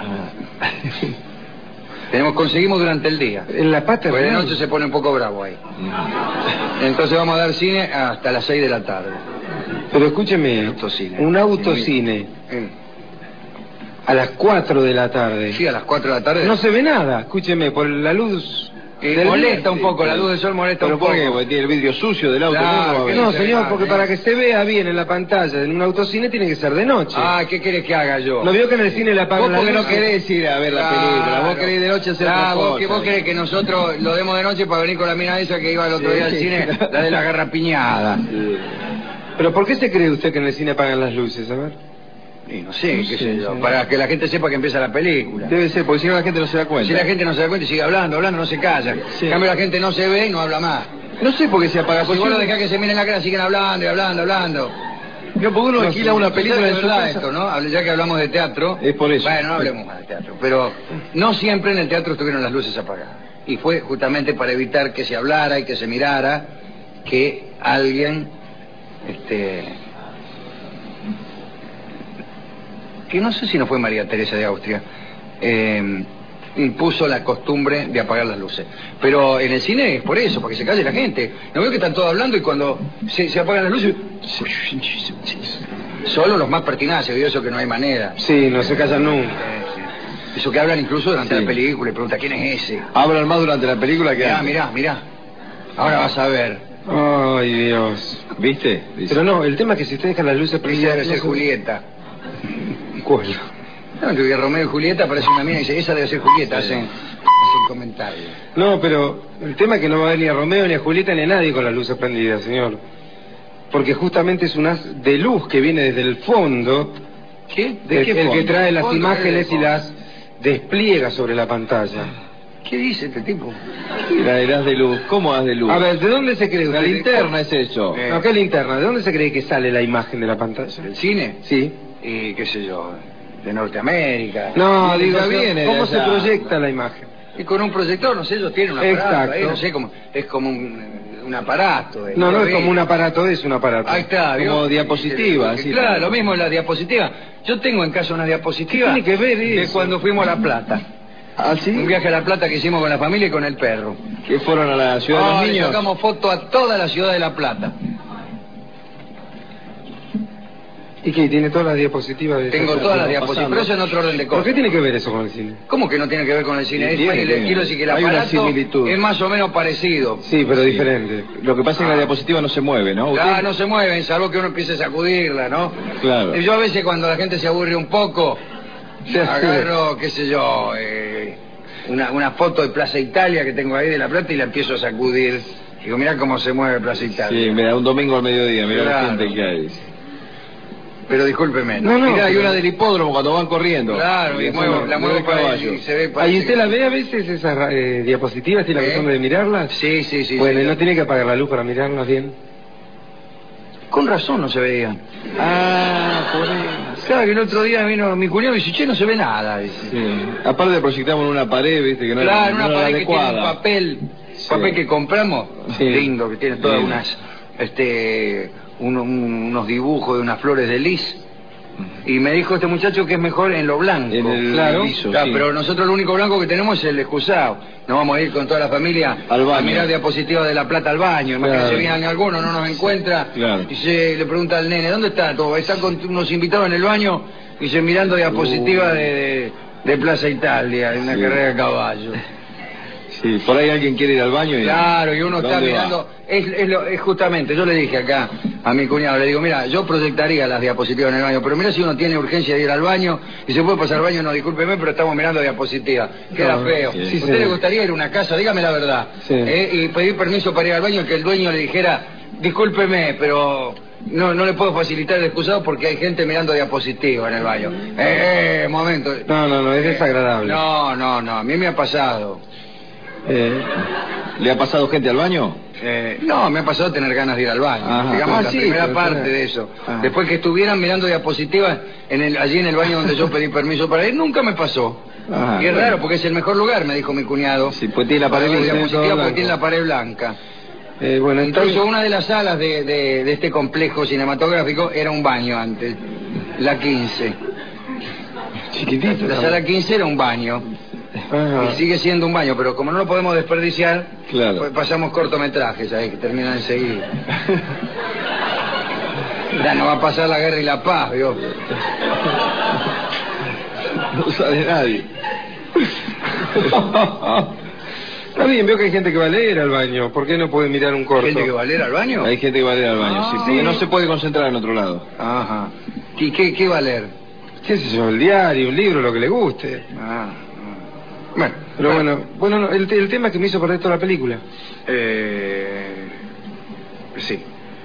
Speaker 3: Tenemos, conseguimos durante el día.
Speaker 2: ¿En la Paternal?
Speaker 3: Pues de noche se pone un poco bravo ahí. Entonces vamos a dar cine hasta las seis de la tarde.
Speaker 2: Pero escúcheme,
Speaker 3: Autocine.
Speaker 2: un autocine
Speaker 3: Eh,
Speaker 2: a las cuatro de la tarde.
Speaker 3: Sí, a las cuatro de la tarde.
Speaker 2: No se ve nada, escúcheme, por la luz...
Speaker 3: Eh,
Speaker 2: del
Speaker 3: molesta
Speaker 2: día.
Speaker 3: un poco, la luz del sol molesta
Speaker 1: ¿Pero
Speaker 3: un poco.
Speaker 1: por qué? Porque tiene el vidrio sucio del auto.
Speaker 3: Claro,
Speaker 1: ¿cómo lo va a ver?
Speaker 2: No,
Speaker 3: se
Speaker 2: señor,
Speaker 3: ve,
Speaker 2: porque
Speaker 3: eh.
Speaker 2: para que se vea bien en la pantalla en un autocine tiene que ser de noche.
Speaker 3: Ah, ¿qué querés que haga yo?
Speaker 2: ¿No vio que en el cine la
Speaker 1: Vos
Speaker 2: apagan las
Speaker 1: porque no
Speaker 2: luces?
Speaker 1: querés ir a ver la
Speaker 3: Claro.
Speaker 1: película, vos querés ir de noche a hacer
Speaker 3: Ah,
Speaker 1: otra
Speaker 3: vos,
Speaker 1: cosa.
Speaker 3: que vos querés que nosotros lo demos de noche para venir con la mina esa que iba el otro
Speaker 1: Sí.
Speaker 3: día al cine, la de la garrapiñada.
Speaker 2: ¿Pero por qué se cree usted que en el cine apagan las luces? A ver.
Speaker 3: Y no sé, qué
Speaker 2: Sí,
Speaker 3: sé yo,
Speaker 2: sí.
Speaker 3: para que la gente sepa que empieza la película.
Speaker 1: Debe ser, porque si no la gente no se da cuenta.
Speaker 3: Si la gente no se da cuenta y sigue hablando, hablando, no se calla.
Speaker 1: Sí.
Speaker 3: En cambio la gente no se ve y no habla más.
Speaker 1: No sé por qué se apaga.
Speaker 3: Si
Speaker 1: Porque
Speaker 3: vos lo
Speaker 1: uno-
Speaker 3: dejás que se miren la cara, siguen hablando y hablando, hablando.
Speaker 1: No, porque uno
Speaker 2: No,
Speaker 1: alquila
Speaker 2: sí.
Speaker 1: una película
Speaker 3: Es
Speaker 1: en su
Speaker 3: verdad
Speaker 1: casa.
Speaker 3: esto, ¿no? Hable- Ya que hablamos de teatro.
Speaker 1: Es por eso.
Speaker 3: Bueno, no hablemos más de teatro. Pero no siempre en el teatro estuvieron las luces apagadas. Y fue justamente para evitar que se hablara y que se mirara que alguien, este... que no sé si no fue María Teresa de Austria, eh, impuso la costumbre de apagar las luces. Pero en el cine es por eso, para que se calle la gente. No veo que están todos hablando y cuando se, se apagan las luces... Solo los más pertinaces, vio eso que no hay manera.
Speaker 2: Sí, no se callan nunca.
Speaker 3: Eso que hablan incluso durante
Speaker 1: Sí.
Speaker 3: la película y pregunta ¿quién es ese?
Speaker 1: Hablan más durante la película que
Speaker 3: Mirá,
Speaker 1: antes.
Speaker 3: mirá, mirá. Ahora vas a ver.
Speaker 2: Ay, Dios.
Speaker 1: ¿Viste? Dice.
Speaker 2: Pero no, el tema es que si usted deja las luces
Speaker 3: Esa
Speaker 2: prendidas...
Speaker 3: debe ser
Speaker 2: no se-
Speaker 3: Julieta.
Speaker 2: ¿Cuál?
Speaker 3: No, que Romeo y Julieta aparece una mina y dice, esa debe ser Julieta, hacen, hacen comentarios.
Speaker 2: No, pero el tema es que no va a haber ni a Romeo, ni a Julieta, ni a nadie con las luces prendidas, señor. Porque justamente es un haz de luz que viene desde el fondo,
Speaker 3: ¿Qué?
Speaker 2: el,
Speaker 3: qué
Speaker 2: el que
Speaker 3: fondo?
Speaker 2: trae las
Speaker 3: ¿Fondo?
Speaker 2: imágenes
Speaker 3: ¿Qué
Speaker 2: y
Speaker 3: de
Speaker 2: las despliega sobre la pantalla.
Speaker 3: ¿Qué dice este tipo?
Speaker 1: La haz de luz. ¿Cómo haz de luz?
Speaker 2: A ver, ¿de dónde se cree
Speaker 1: La
Speaker 2: usted?
Speaker 1: linterna es eso.
Speaker 3: Eh.
Speaker 2: No, ¿qué linterna? ¿De dónde se cree que sale la imagen de la pantalla?
Speaker 3: ¿El cine?
Speaker 2: Sí.
Speaker 3: Y qué sé yo, de Norteamérica.
Speaker 2: No,
Speaker 1: Y
Speaker 2: digo,
Speaker 1: ya viene de
Speaker 2: ¿cómo se
Speaker 1: allá.
Speaker 2: proyecta la imagen?
Speaker 3: Y con un proyector, no sé, ellos tienen un aparato
Speaker 2: Exacto.
Speaker 3: ahí, no sé, como, es como un, un aparato. de-
Speaker 2: No, no
Speaker 3: de-
Speaker 2: es como un aparato, es un aparato.
Speaker 3: Ahí está, ¿vio?
Speaker 1: Como diapositiva,
Speaker 3: Que-
Speaker 1: así.
Speaker 3: Claro, lo mismo en la diapositiva. Yo tengo en casa una diapositiva.
Speaker 2: ¿Qué tiene que ver
Speaker 3: de
Speaker 2: eso?
Speaker 3: cuando fuimos a La Plata.
Speaker 1: ¿Ah, sí?
Speaker 3: Un viaje a La Plata que hicimos con la familia y con el perro.
Speaker 1: ¿Que fueron a la ciudad
Speaker 3: Ah,
Speaker 1: de los
Speaker 3: le
Speaker 1: niños?
Speaker 3: sacamos foto a toda la ciudad de La Plata.
Speaker 2: ¿Y qué? ¿Tiene todas las diapositivas? De
Speaker 3: Tengo
Speaker 2: esa-
Speaker 3: todas las
Speaker 1: pasando.
Speaker 3: diapositivas, pero eso en otro orden de
Speaker 2: ¿Por
Speaker 3: cosas.
Speaker 2: qué tiene que ver eso con el cine?
Speaker 3: ¿Cómo que no tiene que ver con el cine?
Speaker 1: Sí,
Speaker 3: Es-
Speaker 1: tiene,
Speaker 3: le
Speaker 1: tiene.
Speaker 3: quiero decir que el
Speaker 1: Hay una
Speaker 3: aparato
Speaker 1: similitud.
Speaker 3: es más o menos parecido.
Speaker 2: Sí, pero
Speaker 1: Sí.
Speaker 2: diferente.
Speaker 1: Lo que pasa es que la diapositiva no se mueve, ¿no? ¿Usted?
Speaker 3: Ah, no se mueven, salvo que uno empiece a sacudirla, ¿no?
Speaker 1: Claro.
Speaker 3: Y yo a veces cuando la gente se aburre un poco,
Speaker 2: Se hace-
Speaker 3: agarro, qué sé yo, eh, una, una foto de Plaza Italia que tengo ahí de La Plata y la empiezo a sacudir. Digo, mirá cómo se mueve Plaza Italia.
Speaker 1: Sí, mira, un domingo al mediodía, mira la
Speaker 3: Claro.
Speaker 1: gente que hay.
Speaker 3: Pero discúlpeme.
Speaker 2: No, no.
Speaker 1: Mira, hay
Speaker 2: pero-
Speaker 1: una del hipódromo cuando van corriendo.
Speaker 3: Claro, y
Speaker 1: eso
Speaker 3: muevo,
Speaker 1: no-
Speaker 3: la
Speaker 1: no
Speaker 3: muevo
Speaker 1: de
Speaker 3: para
Speaker 1: caballo.
Speaker 3: ahí y se ve...
Speaker 2: Ah, ¿y
Speaker 3: parece
Speaker 2: usted
Speaker 3: que-
Speaker 2: la ve a veces esas eh, diapositivas? ¿Tiene la
Speaker 3: ¿Eh?
Speaker 2: costumbre de mirarlas?
Speaker 3: Sí, sí, sí.
Speaker 2: Bueno,
Speaker 3: sí.
Speaker 2: ¿y no tiene que apagar la luz para mirarlas bien?
Speaker 3: Con razón no se veían.
Speaker 1: Ah, por eso.
Speaker 3: Claro, que el otro día vino mi cuñado y dice, che, no se ve nada. Dice.
Speaker 1: Sí. Aparte proyectamos en una pared, viste, que no era,
Speaker 3: Claro,
Speaker 1: no
Speaker 3: una
Speaker 1: era
Speaker 3: pared que tiene un
Speaker 1: adecuada.
Speaker 3: papel,
Speaker 1: Sí.
Speaker 3: papel que compramos,
Speaker 2: Sí.
Speaker 3: lindo, que tiene todas
Speaker 1: Sí.
Speaker 3: unas, este, uno- un- unos dibujos de unas flores de lis. Y me dijo este muchacho que es mejor en lo blanco.
Speaker 1: En el
Speaker 2: Claro.
Speaker 1: liso,
Speaker 3: Claro,
Speaker 1: sí.
Speaker 3: pero nosotros lo único blanco que tenemos es el excusado. Nos vamos a ir con toda la familia
Speaker 1: Al baño.
Speaker 3: a mirar diapositivas de La Plata al baño. Imagínate,
Speaker 2: Claro.
Speaker 3: viene alguno, no nos encuentra.
Speaker 1: Claro.
Speaker 3: Y se le pregunta al nene, ¿dónde está todo? Están con unos invitados en el baño y se mirando diapositivas
Speaker 1: Uh.
Speaker 3: de, de, de Plaza Italia, de una
Speaker 1: Sí.
Speaker 3: carrera de caballo.
Speaker 1: Sí, por ahí alguien quiere ir al baño y...
Speaker 3: Claro, y uno está
Speaker 1: ¿Dónde va?
Speaker 3: mirando, es, es lo- es justamente, yo le dije acá a mi cuñado, le digo, mira, yo proyectaría las diapositivas en el baño, pero mira si uno tiene urgencia de ir al baño y se puede pasar al baño, no, discúlpeme, pero estamos mirando diapositivas, queda
Speaker 2: No,
Speaker 3: feo.
Speaker 1: sí.
Speaker 3: ¿A
Speaker 2: Sí,
Speaker 3: usted
Speaker 2: señor.
Speaker 3: le gustaría ir a una casa? Dígame la verdad.
Speaker 2: Sí.
Speaker 3: ¿Eh? Y pedir permiso para ir al baño y que el dueño le dijera, discúlpeme, pero... No, no le puedo facilitar el excusado porque hay gente mirando diapositivas en el baño. Eh, eh, momento.
Speaker 2: No, no, no, es desagradable.
Speaker 3: No, no, no, a mí me ha pasado.
Speaker 2: Eh,
Speaker 1: ¿Le ha pasado gente al baño?
Speaker 3: Eh, no, me ha pasado tener ganas de ir al baño.
Speaker 1: Ajá.
Speaker 3: Digamos,
Speaker 1: Ah,
Speaker 3: la
Speaker 1: sí,
Speaker 3: primera
Speaker 2: pero
Speaker 3: parte
Speaker 2: tiene-
Speaker 3: de eso.
Speaker 2: Ah.
Speaker 3: Después que estuvieran mirando diapositivas en el, allí en el baño donde yo pedí permiso para ir, nunca me pasó.
Speaker 1: Ajá,
Speaker 3: y es
Speaker 1: bueno.
Speaker 3: raro porque es el mejor lugar, me dijo mi cuñado.
Speaker 1: Sí, pues tiene la pared
Speaker 3: Para ver
Speaker 1: lisa,
Speaker 3: diapositivas
Speaker 2: todo
Speaker 3: porque
Speaker 2: blanco.
Speaker 3: tiene la pared blanca.
Speaker 2: Eh, bueno, entonces...
Speaker 3: Incluso una de las salas de, de, de este complejo cinematográfico era un baño antes, la quince.
Speaker 2: Chiquitito.
Speaker 3: La sala quince era un baño.
Speaker 2: Ajá.
Speaker 3: Y sigue siendo un baño, pero como no lo podemos desperdiciar,
Speaker 1: claro.
Speaker 3: pues pasamos cortometrajes ahí que terminan enseguida. Ya no va a pasar la guerra y la paz, ¿vio?
Speaker 1: No sale nadie.
Speaker 2: Está bien, veo que hay gente que va a leer al baño. ¿Por qué no puede mirar un corto?
Speaker 3: ¿Gente que va a leer al baño?
Speaker 1: Hay gente que va a leer al baño,
Speaker 3: Ah,
Speaker 1: sí, porque
Speaker 3: sí.
Speaker 1: no se puede concentrar en otro lado.
Speaker 3: Ajá. ¿Y qué, qué va a leer?
Speaker 2: ¿Qué sé yo? El diario, un libro, lo que le guste.
Speaker 3: Ah, bueno,
Speaker 2: Pero bueno, bueno, no, el, el tema que me hizo perder toda la película.
Speaker 3: Eh... Sí.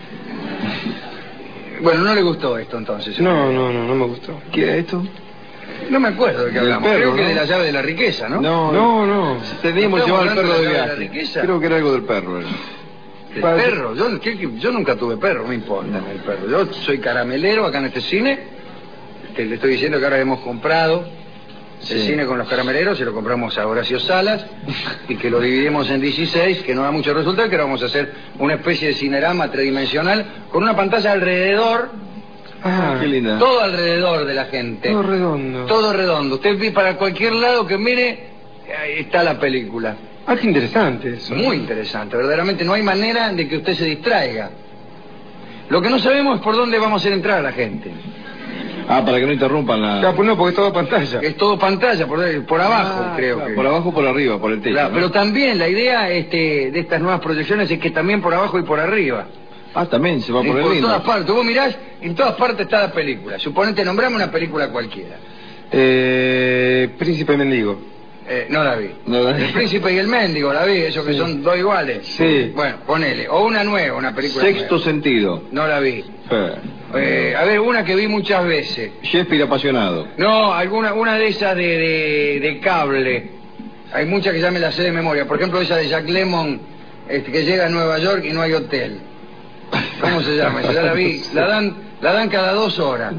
Speaker 3: Bueno, no le gustó esto entonces.
Speaker 2: No, no, no, no me gustó.
Speaker 1: ¿Qué era esto?
Speaker 3: No me acuerdo de qué
Speaker 1: Del
Speaker 3: hablamos.
Speaker 1: perro,
Speaker 3: Creo que
Speaker 1: ¿no?
Speaker 3: de la llave de la riqueza, ¿no?
Speaker 1: No,
Speaker 2: No, no.
Speaker 1: Teníamos
Speaker 3: ¿No
Speaker 1: llevado al
Speaker 3: estamos
Speaker 1: perro de
Speaker 3: hablando de la
Speaker 1: viaje.
Speaker 3: llave de la riqueza?
Speaker 1: Creo que era algo del perro. ¿eh?
Speaker 3: ¿El
Speaker 2: Para-
Speaker 3: perro? Yo, ¿qué- qué? Yo nunca tuve perro, no me importa el perro. Yo soy caramelero acá en este cine. Este, le estoy diciendo que ahora hemos comprado el
Speaker 1: Sí.
Speaker 3: cine con los carameleros, se lo compramos a Horacio Salas y que lo dividimos en dieciséis, que no da mucho resultado, que ahora vamos a hacer una especie de cinerama tridimensional con una pantalla alrededor,
Speaker 2: Ah,
Speaker 1: Qué linda.
Speaker 3: todo alrededor de la gente.
Speaker 2: todo redondo.
Speaker 3: Todo redondo. Usted ve para cualquier lado que mire, ahí está la película.
Speaker 2: Ah, qué interesante eso.
Speaker 3: Muy interesante, verdaderamente no hay manera de que usted se distraiga. Lo que no sabemos es por dónde vamos a hacer entrar a la gente.
Speaker 1: Ah, para que no interrumpan la...
Speaker 2: Claro, pues no, porque es todo pantalla.
Speaker 3: Es todo pantalla, por, por abajo,
Speaker 2: Ah,
Speaker 3: creo
Speaker 2: claro,
Speaker 3: que.
Speaker 1: Por abajo, por arriba, por el techo.
Speaker 3: Claro,
Speaker 1: ¿no?
Speaker 3: pero también la idea este, de estas nuevas proyecciones es que también por abajo y por arriba.
Speaker 1: Ah, también se va
Speaker 3: Y
Speaker 1: por el lindo.
Speaker 3: todas partes. Vos mirás, en todas partes está la película. Suponete, nombrame una película cualquiera.
Speaker 2: Eh, Príncipe Mendigo.
Speaker 3: Eh, no la vi.
Speaker 1: No la vi.
Speaker 3: El príncipe y el mendigo, la vi, esos que
Speaker 2: Sí.
Speaker 3: son dos iguales.
Speaker 2: Sí.
Speaker 3: Bueno, ponele. O una nueva, una película
Speaker 1: Sexto
Speaker 3: nueva.
Speaker 1: sentido.
Speaker 3: No la vi.
Speaker 1: Eh.
Speaker 3: Eh, a ver, una que vi muchas veces.
Speaker 1: Shakespeare apasionado.
Speaker 3: No, alguna, una de esas de, de, de cable. Hay muchas que ya me las sé de memoria. Por ejemplo, esa de Jack Lemmon, este, que llega a Nueva York y no hay hotel. ¿Cómo se llama? Esa ya la vi. La dan, la dan cada dos horas.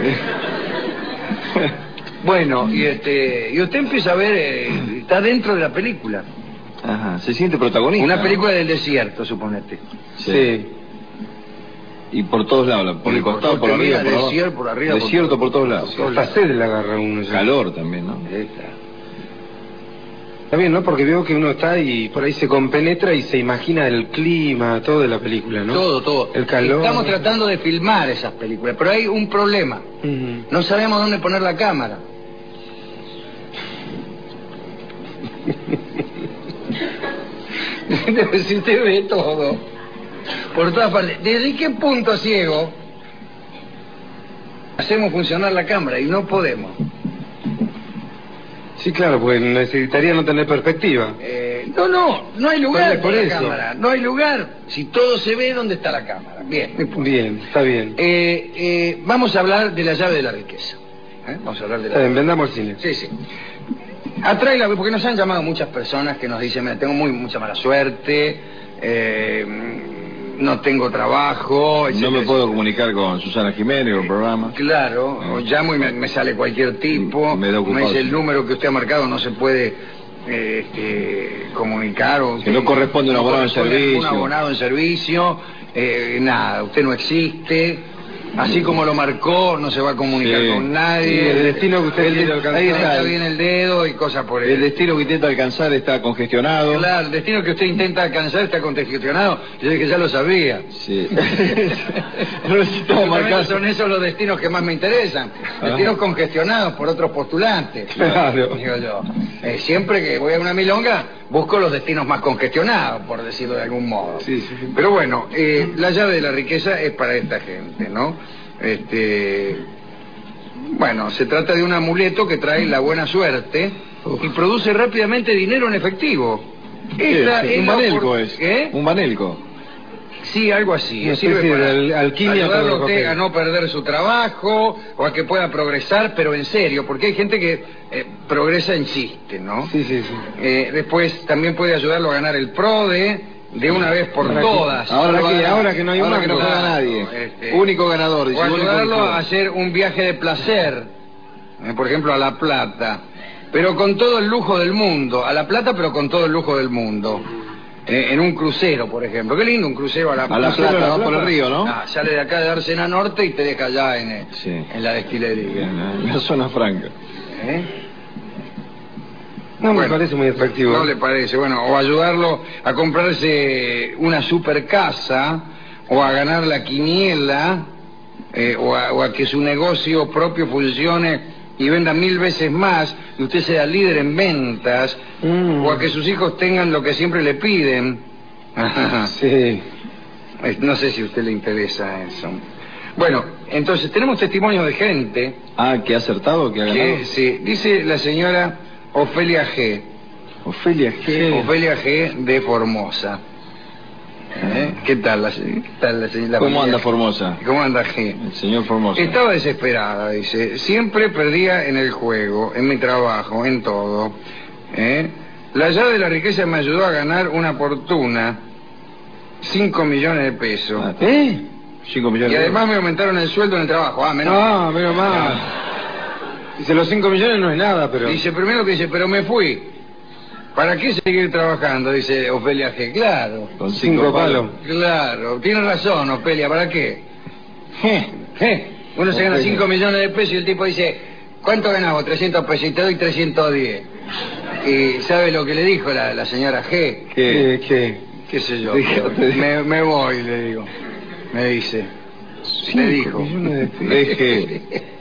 Speaker 3: Bueno, y este, y usted empieza a ver, eh, está dentro de la película.
Speaker 1: Ajá, se siente protagonista.
Speaker 3: Una
Speaker 1: ¿no?
Speaker 3: película del desierto, suponete.
Speaker 1: Sí.
Speaker 2: Sí.
Speaker 1: Y por todos lados, por
Speaker 3: Y
Speaker 1: el
Speaker 3: por
Speaker 1: costado,
Speaker 3: todo
Speaker 1: por
Speaker 3: que
Speaker 1: arriba,
Speaker 3: mira,
Speaker 1: por abajo.
Speaker 3: desierto, por arriba, por
Speaker 1: Desierto
Speaker 3: todo.
Speaker 1: por todos lados.
Speaker 2: Hasta sed le agarra uno ya.
Speaker 1: Calor también, ¿no?
Speaker 2: Está bien, ¿no? Porque veo que uno está y por ahí se compenetra y se imagina el clima, todo de la película, ¿no?
Speaker 3: Todo, todo.
Speaker 2: El calor.
Speaker 3: Estamos tratando de filmar esas películas, pero hay un problema.
Speaker 2: Ujú.
Speaker 3: No sabemos dónde poner la cámara. Si usted ve todo, por todas partes, ¿desde qué punto ciego hacemos funcionar la cámara? Y no podemos.
Speaker 2: Sí, claro, pues necesitaría no tener perspectiva.
Speaker 3: Eh, no, no, no hay lugar
Speaker 2: Por-
Speaker 3: por
Speaker 2: por
Speaker 3: la
Speaker 2: eso.
Speaker 3: cámara. No hay lugar. Si todo se ve, ¿dónde está la cámara? Bien, no importa.
Speaker 2: Bien, está bien.
Speaker 3: Eh, eh, vamos a hablar de la llave de la riqueza. ¿Eh? Vamos a hablar de la
Speaker 2: Está bien, vendamos el cine.
Speaker 3: Sí, sí. Atrae la... Porque nos han llamado muchas personas que nos dicen, mira, tengo muy mucha mala suerte, eh, no tengo trabajo...
Speaker 1: No
Speaker 3: etcétera,
Speaker 1: me puedo
Speaker 3: etcétera.
Speaker 1: comunicar con Susana Jiménez o el programa.
Speaker 3: Claro, o llamo y me, me sale cualquier tipo,
Speaker 1: Me da ocupado,
Speaker 3: dice
Speaker 1: sí.
Speaker 3: el número que usted ha marcado no se puede eh, este, comunicar. O
Speaker 1: Que no corresponde un
Speaker 3: no
Speaker 1: abonado en
Speaker 3: corresponde
Speaker 1: servicio.
Speaker 3: Un abonado en servicio, eh, nada, usted no existe. Así como lo marcó, no se va a comunicar
Speaker 1: Sí.
Speaker 3: con nadie.
Speaker 2: Sí, el destino que usted
Speaker 3: El
Speaker 2: quiere
Speaker 3: de-
Speaker 2: alcanzar.
Speaker 3: Ahí está bien el dedo y cosas por
Speaker 1: El
Speaker 3: el
Speaker 1: destino que intenta alcanzar está congestionado.
Speaker 3: Claro, el destino que usted intenta alcanzar está congestionado. Yo dije que ya lo sabía.
Speaker 1: Sí. No necesitamos
Speaker 3: Justamente
Speaker 1: marcar.
Speaker 3: son esos los destinos que más me interesan.
Speaker 1: Ajá.
Speaker 3: Destinos congestionados por otros postulantes.
Speaker 2: Claro.
Speaker 3: Digo yo. Eh, siempre que voy a una milonga, busco los destinos más congestionados, por decirlo de algún modo.
Speaker 2: Sí, sí, sí.
Speaker 3: Pero bueno, eh, la llave de la riqueza es para esta gente, ¿no? Este, bueno, se trata de un amuleto que trae la buena suerte y produce rápidamente dinero en efectivo. Esta
Speaker 1: Sí,
Speaker 3: es
Speaker 1: un
Speaker 3: la
Speaker 1: banelco
Speaker 3: opor-
Speaker 1: es.
Speaker 3: ¿Qué?
Speaker 1: Un banelco.
Speaker 3: Sí, algo así.
Speaker 2: Una
Speaker 3: Sirve
Speaker 2: especie
Speaker 3: para
Speaker 2: de al- alquimia
Speaker 3: ayudarlo
Speaker 2: con
Speaker 3: a
Speaker 2: el
Speaker 3: usted
Speaker 2: papel.
Speaker 3: a no perder su trabajo o a que pueda progresar, pero en serio, porque hay gente que eh, progresa en chiste, ¿no?
Speaker 2: Sí, sí, sí.
Speaker 3: Eh, después también puede ayudarlo a ganar el PRODE de una vez por
Speaker 2: Ahora que-
Speaker 3: todas.
Speaker 2: ahora
Speaker 1: lo
Speaker 2: que-
Speaker 1: gana-
Speaker 2: ahora que no hay
Speaker 1: ahora
Speaker 2: un
Speaker 1: que no
Speaker 2: banco.
Speaker 1: juega nadie.
Speaker 3: Este,
Speaker 1: Único ganador. dice,
Speaker 3: O
Speaker 1: único
Speaker 3: ayudarlo
Speaker 1: ganador.
Speaker 3: a hacer un viaje de placer, eh, por ejemplo a La Plata, pero con todo el lujo del mundo, a La Plata pero con todo el lujo del mundo. eh, en un crucero, por ejemplo. Qué lindo un crucero a la,
Speaker 1: a la Plata, va por el río, ¿no?
Speaker 3: Ah, sale de acá de Arsena Norte y te deja allá en, el,
Speaker 1: sí.
Speaker 3: en la destilería.
Speaker 1: En la, en la zona franca.
Speaker 3: ¿Eh?
Speaker 2: No
Speaker 3: bueno,
Speaker 2: me parece muy atractivo.
Speaker 3: No le parece, bueno, o ayudarlo a comprarse una super casa, o a ganar la quiniela, eh, o, a, o a que su negocio propio funcione y venda mil veces más, y usted sea líder en ventas, mm. o a que sus hijos tengan lo que siempre le piden.
Speaker 2: Sí.
Speaker 3: No sé si a usted le interesa eso. Bueno, entonces tenemos testimonios de gente.
Speaker 1: Ah, ¿que ha acertado? ¿Que ha ganado?
Speaker 3: Que, sí, dice la señora Ofelia G.
Speaker 1: Ofelia G.
Speaker 3: Sí. Ofelia G de Formosa. ¿Eh? ¿Qué tal la, qué tal la señora?
Speaker 1: ¿Cómo anda Formosa?
Speaker 3: ¿Cómo anda G?
Speaker 1: El señor Formosa.
Speaker 3: Estaba desesperada, dice. Siempre perdía en el juego, en mi trabajo, en todo. ¿Eh? La llave de la riqueza me ayudó a ganar una fortuna. Cinco millones de pesos.
Speaker 2: ¿Eh?
Speaker 1: Cinco millones.
Speaker 3: Y además me aumentaron el sueldo en el trabajo. Ah, menos.
Speaker 2: Ah, menos mal. Dice, los cinco millones no es nada, pero...
Speaker 3: Dice, primero que dice, pero me fui. ¿Para qué seguir trabajando? Dice Ofelia G. Claro.
Speaker 1: Con cinco, cinco palos.
Speaker 3: palos. Claro. Tiene razón, Ofelia, ¿para qué? Je, je. Uno se gana cinco millones de pesos y el tipo dice, ¿cuánto ganamos? trescientos pesos y te doy trescientos diez. Y ¿sabe lo que le dijo la, la señora G?
Speaker 2: ¿Qué? ¿Qué?
Speaker 3: ¿Qué sé yo? Me, me voy, le digo. Me dice. Me dijo.
Speaker 1: Deje.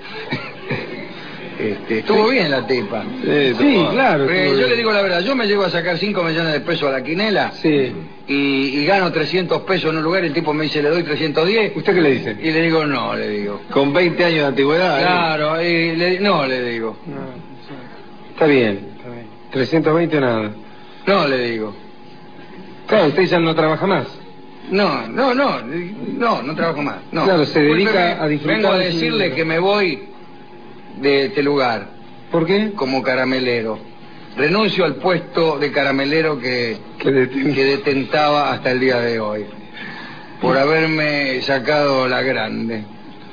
Speaker 3: Este, estuvo bien la tipa.
Speaker 2: Sí, sí, claro.
Speaker 3: Pero yo le digo la verdad, yo me llego a sacar cinco millones de pesos a la quinela.
Speaker 2: Sí.
Speaker 3: Y, y gano trescientos pesos en un lugar, el tipo me dice, le doy trescientos diez.
Speaker 2: ¿Usted qué le dice?
Speaker 3: Y le digo, no, le digo.
Speaker 1: Con veinte años de antigüedad.
Speaker 3: Claro,
Speaker 1: ¿eh?
Speaker 3: y le, no, le digo.
Speaker 2: No, sí. Está bien, está bien. trescientos veinte nada.
Speaker 3: No, le digo.
Speaker 2: Claro, usted ya no trabaja más.
Speaker 3: No, no, no, no, no trabajo más. No.
Speaker 2: Claro, se dedica a disfrutar.
Speaker 3: Vengo a decirle que me voy de este lugar.
Speaker 2: ¿Por qué?
Speaker 3: Como caramelero. Renuncio al puesto de caramelero que,
Speaker 2: que, deten...
Speaker 3: que detentaba hasta el día de hoy. Por haberme sacado la grande.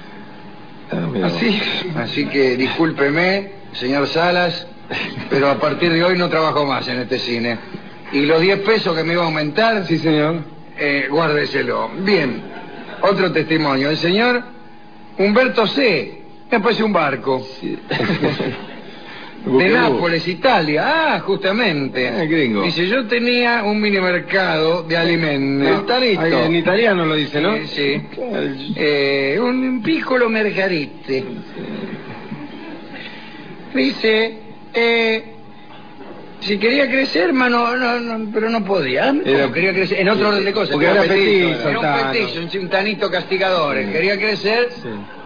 Speaker 2: Así.
Speaker 3: Así que discúlpeme, señor Salas, pero a partir de hoy no trabajo más en este cine. Y los diez pesos que me iba a aumentar...
Speaker 2: Sí, señor.
Speaker 3: Eh, guárdeselo. Bien. Otro testimonio. El señor Humberto C. Me parece un barco. Sí. De Nápoles, Italia. Ah, justamente.
Speaker 1: Ah, gringo.
Speaker 3: Dice, yo tenía un mini mercado de alimentos.
Speaker 2: Ahí, en italiano lo dice, ¿no?
Speaker 3: Sí, sí. Eh, un piccolo mercadite. Dice, eh... si quería crecer, mano, no, no, pero no podía.
Speaker 1: Era,
Speaker 3: quería crecer en otro orden de cosas.
Speaker 2: Porque era petizo.
Speaker 3: Era un petizo, un tanito castigador. Sí. Quería crecer, sí.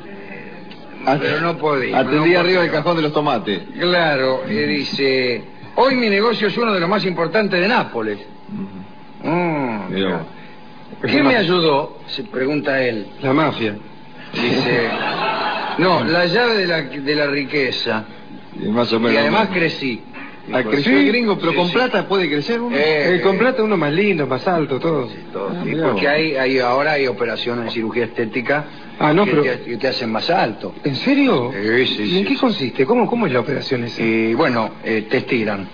Speaker 3: pero no podía.
Speaker 1: Atendía
Speaker 3: no
Speaker 1: arriba del cajón de los tomates.
Speaker 3: Claro, y dice, hoy mi negocio es uno de los más importantes de Nápoles. Uh-huh. mm,
Speaker 1: Pero,
Speaker 3: ¿Qué me ayudó? Se pregunta él.
Speaker 2: La mafia.
Speaker 3: Dice, no, la llave de la, de la riqueza.
Speaker 1: Y, más o menos,
Speaker 3: y además crecí.
Speaker 1: Ah, creció sí, el gringo, pero sí, con sí. plata puede crecer uno.
Speaker 2: Eh, eh, con plata uno más lindo, más alto, todo.
Speaker 3: Sí, todo. Ah, sí, porque hay, hay, ahora hay operaciones de cirugía estética
Speaker 2: ah, no,
Speaker 3: que,
Speaker 2: pero...
Speaker 3: te, que te hacen más alto.
Speaker 2: ¿En serio?
Speaker 3: Sí, sí,
Speaker 2: ¿Y en
Speaker 3: sí,
Speaker 2: qué consiste? ¿Cómo, cómo es la operación esa?
Speaker 3: Y bueno, eh, te estiran.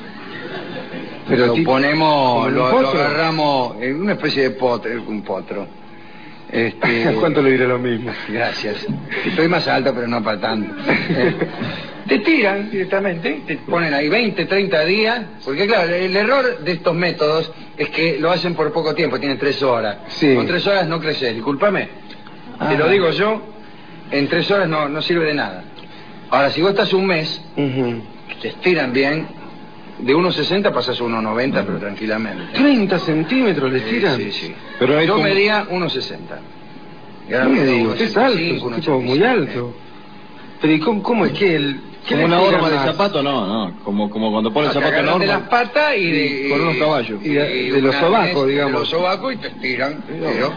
Speaker 3: Pero lo tipo, ponemos, lo, lo agarramos en una especie de potro, un potro.
Speaker 2: Este... ¿Cuánto le diré lo mismo?
Speaker 3: Gracias. Estoy más alto, pero no para tanto. Eh, te tiran directamente, te ponen ahí veinte, treinta días, porque claro, el error de estos métodos es que lo hacen por poco tiempo, tienen tres horas.
Speaker 2: Sí.
Speaker 3: Con tres horas no creces, discúlpame. Ah. Te lo digo yo, en tres horas no, no sirve de nada. Ahora, si vos estás un mes, uh-huh. te estiran bien, de uno sesenta pasas a uno noventa, uh-huh. pero tranquilamente.
Speaker 2: ¿treinta centímetros le tiran?
Speaker 3: Sí, sí, sí.
Speaker 2: Pero
Speaker 3: yo
Speaker 2: como...
Speaker 3: medía uno sesenta.
Speaker 2: Y ahora no me digo, es alto, es un tipo muy alto. Pero ¿y cómo, cómo es que el...
Speaker 1: Como una horma de zapato, no, no. Como, como cuando pones
Speaker 3: no,
Speaker 1: zapato enorme.
Speaker 3: de las patas y de...
Speaker 1: Y, con unos caballos.
Speaker 2: Y de, y de los sobacos, digamos.
Speaker 3: De los sobacos y te estiran. Pero...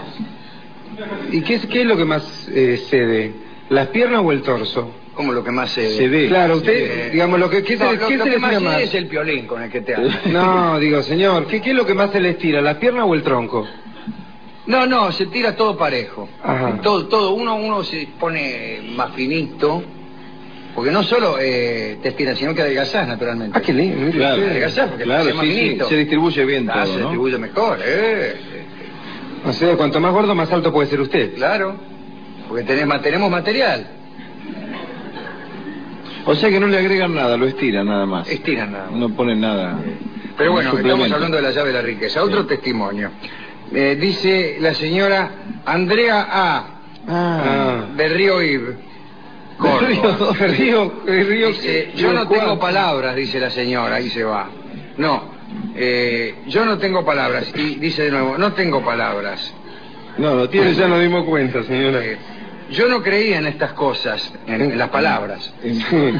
Speaker 2: ¿Y qué es, qué es lo que más eh, cede? ¿Las piernas o el torso?
Speaker 3: ¿Cómo lo que más cede?
Speaker 2: Se ve. Claro, usted, eh, digamos, lo que, ¿qué
Speaker 3: no,
Speaker 2: se,
Speaker 3: lo,
Speaker 2: ¿qué
Speaker 3: lo
Speaker 2: se
Speaker 3: que
Speaker 2: le
Speaker 3: más
Speaker 2: más?
Speaker 3: es el piolín con el que te habla.
Speaker 2: No, digo, señor, ¿qué, ¿qué es lo que más se le estira? ¿Las piernas o el tronco?
Speaker 3: No, no, se tira todo parejo.
Speaker 2: Ajá.
Speaker 3: Todo, todo, uno, uno se pone más finito Porque no solo eh, te estiras, sino que adelgazás naturalmente.
Speaker 2: Ah, qué lindo.
Speaker 1: Claro,
Speaker 3: adelgazás porque
Speaker 1: claro,
Speaker 3: te hace más
Speaker 1: sí, sí,
Speaker 3: finito.
Speaker 1: se distribuye bien
Speaker 3: Ah,
Speaker 1: todo,
Speaker 3: se
Speaker 1: ¿no?
Speaker 3: distribuye mejor, eh.
Speaker 2: O sea, cuanto más gordo, más alto puede ser usted.
Speaker 3: Claro, porque tenemos, tenemos material.
Speaker 1: O sea que no le agregan nada, lo estiran nada más.
Speaker 3: Estiran nada más.
Speaker 1: No ponen nada.
Speaker 3: Pero
Speaker 1: como
Speaker 3: bueno,
Speaker 1: suplemento.
Speaker 3: estamos hablando de la llave de la riqueza. Otro testimonio. Eh, dice la señora Andrea A.
Speaker 2: Ah.
Speaker 3: de Río Iv.
Speaker 2: Río, Río, Río.
Speaker 3: Dice, yo no tengo palabras, dice la señora, y se va. No, eh, yo no tengo palabras. Y dice de nuevo, no tengo palabras.
Speaker 1: No, no
Speaker 2: Tiene,
Speaker 1: tiene
Speaker 2: ya nos dimos cuenta, señora.
Speaker 3: Eh, yo no creía en estas cosas, en, en las palabras.
Speaker 2: Sí.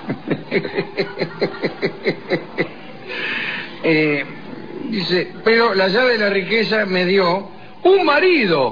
Speaker 3: eh, dice, pero la llave de la riqueza me dio un marido.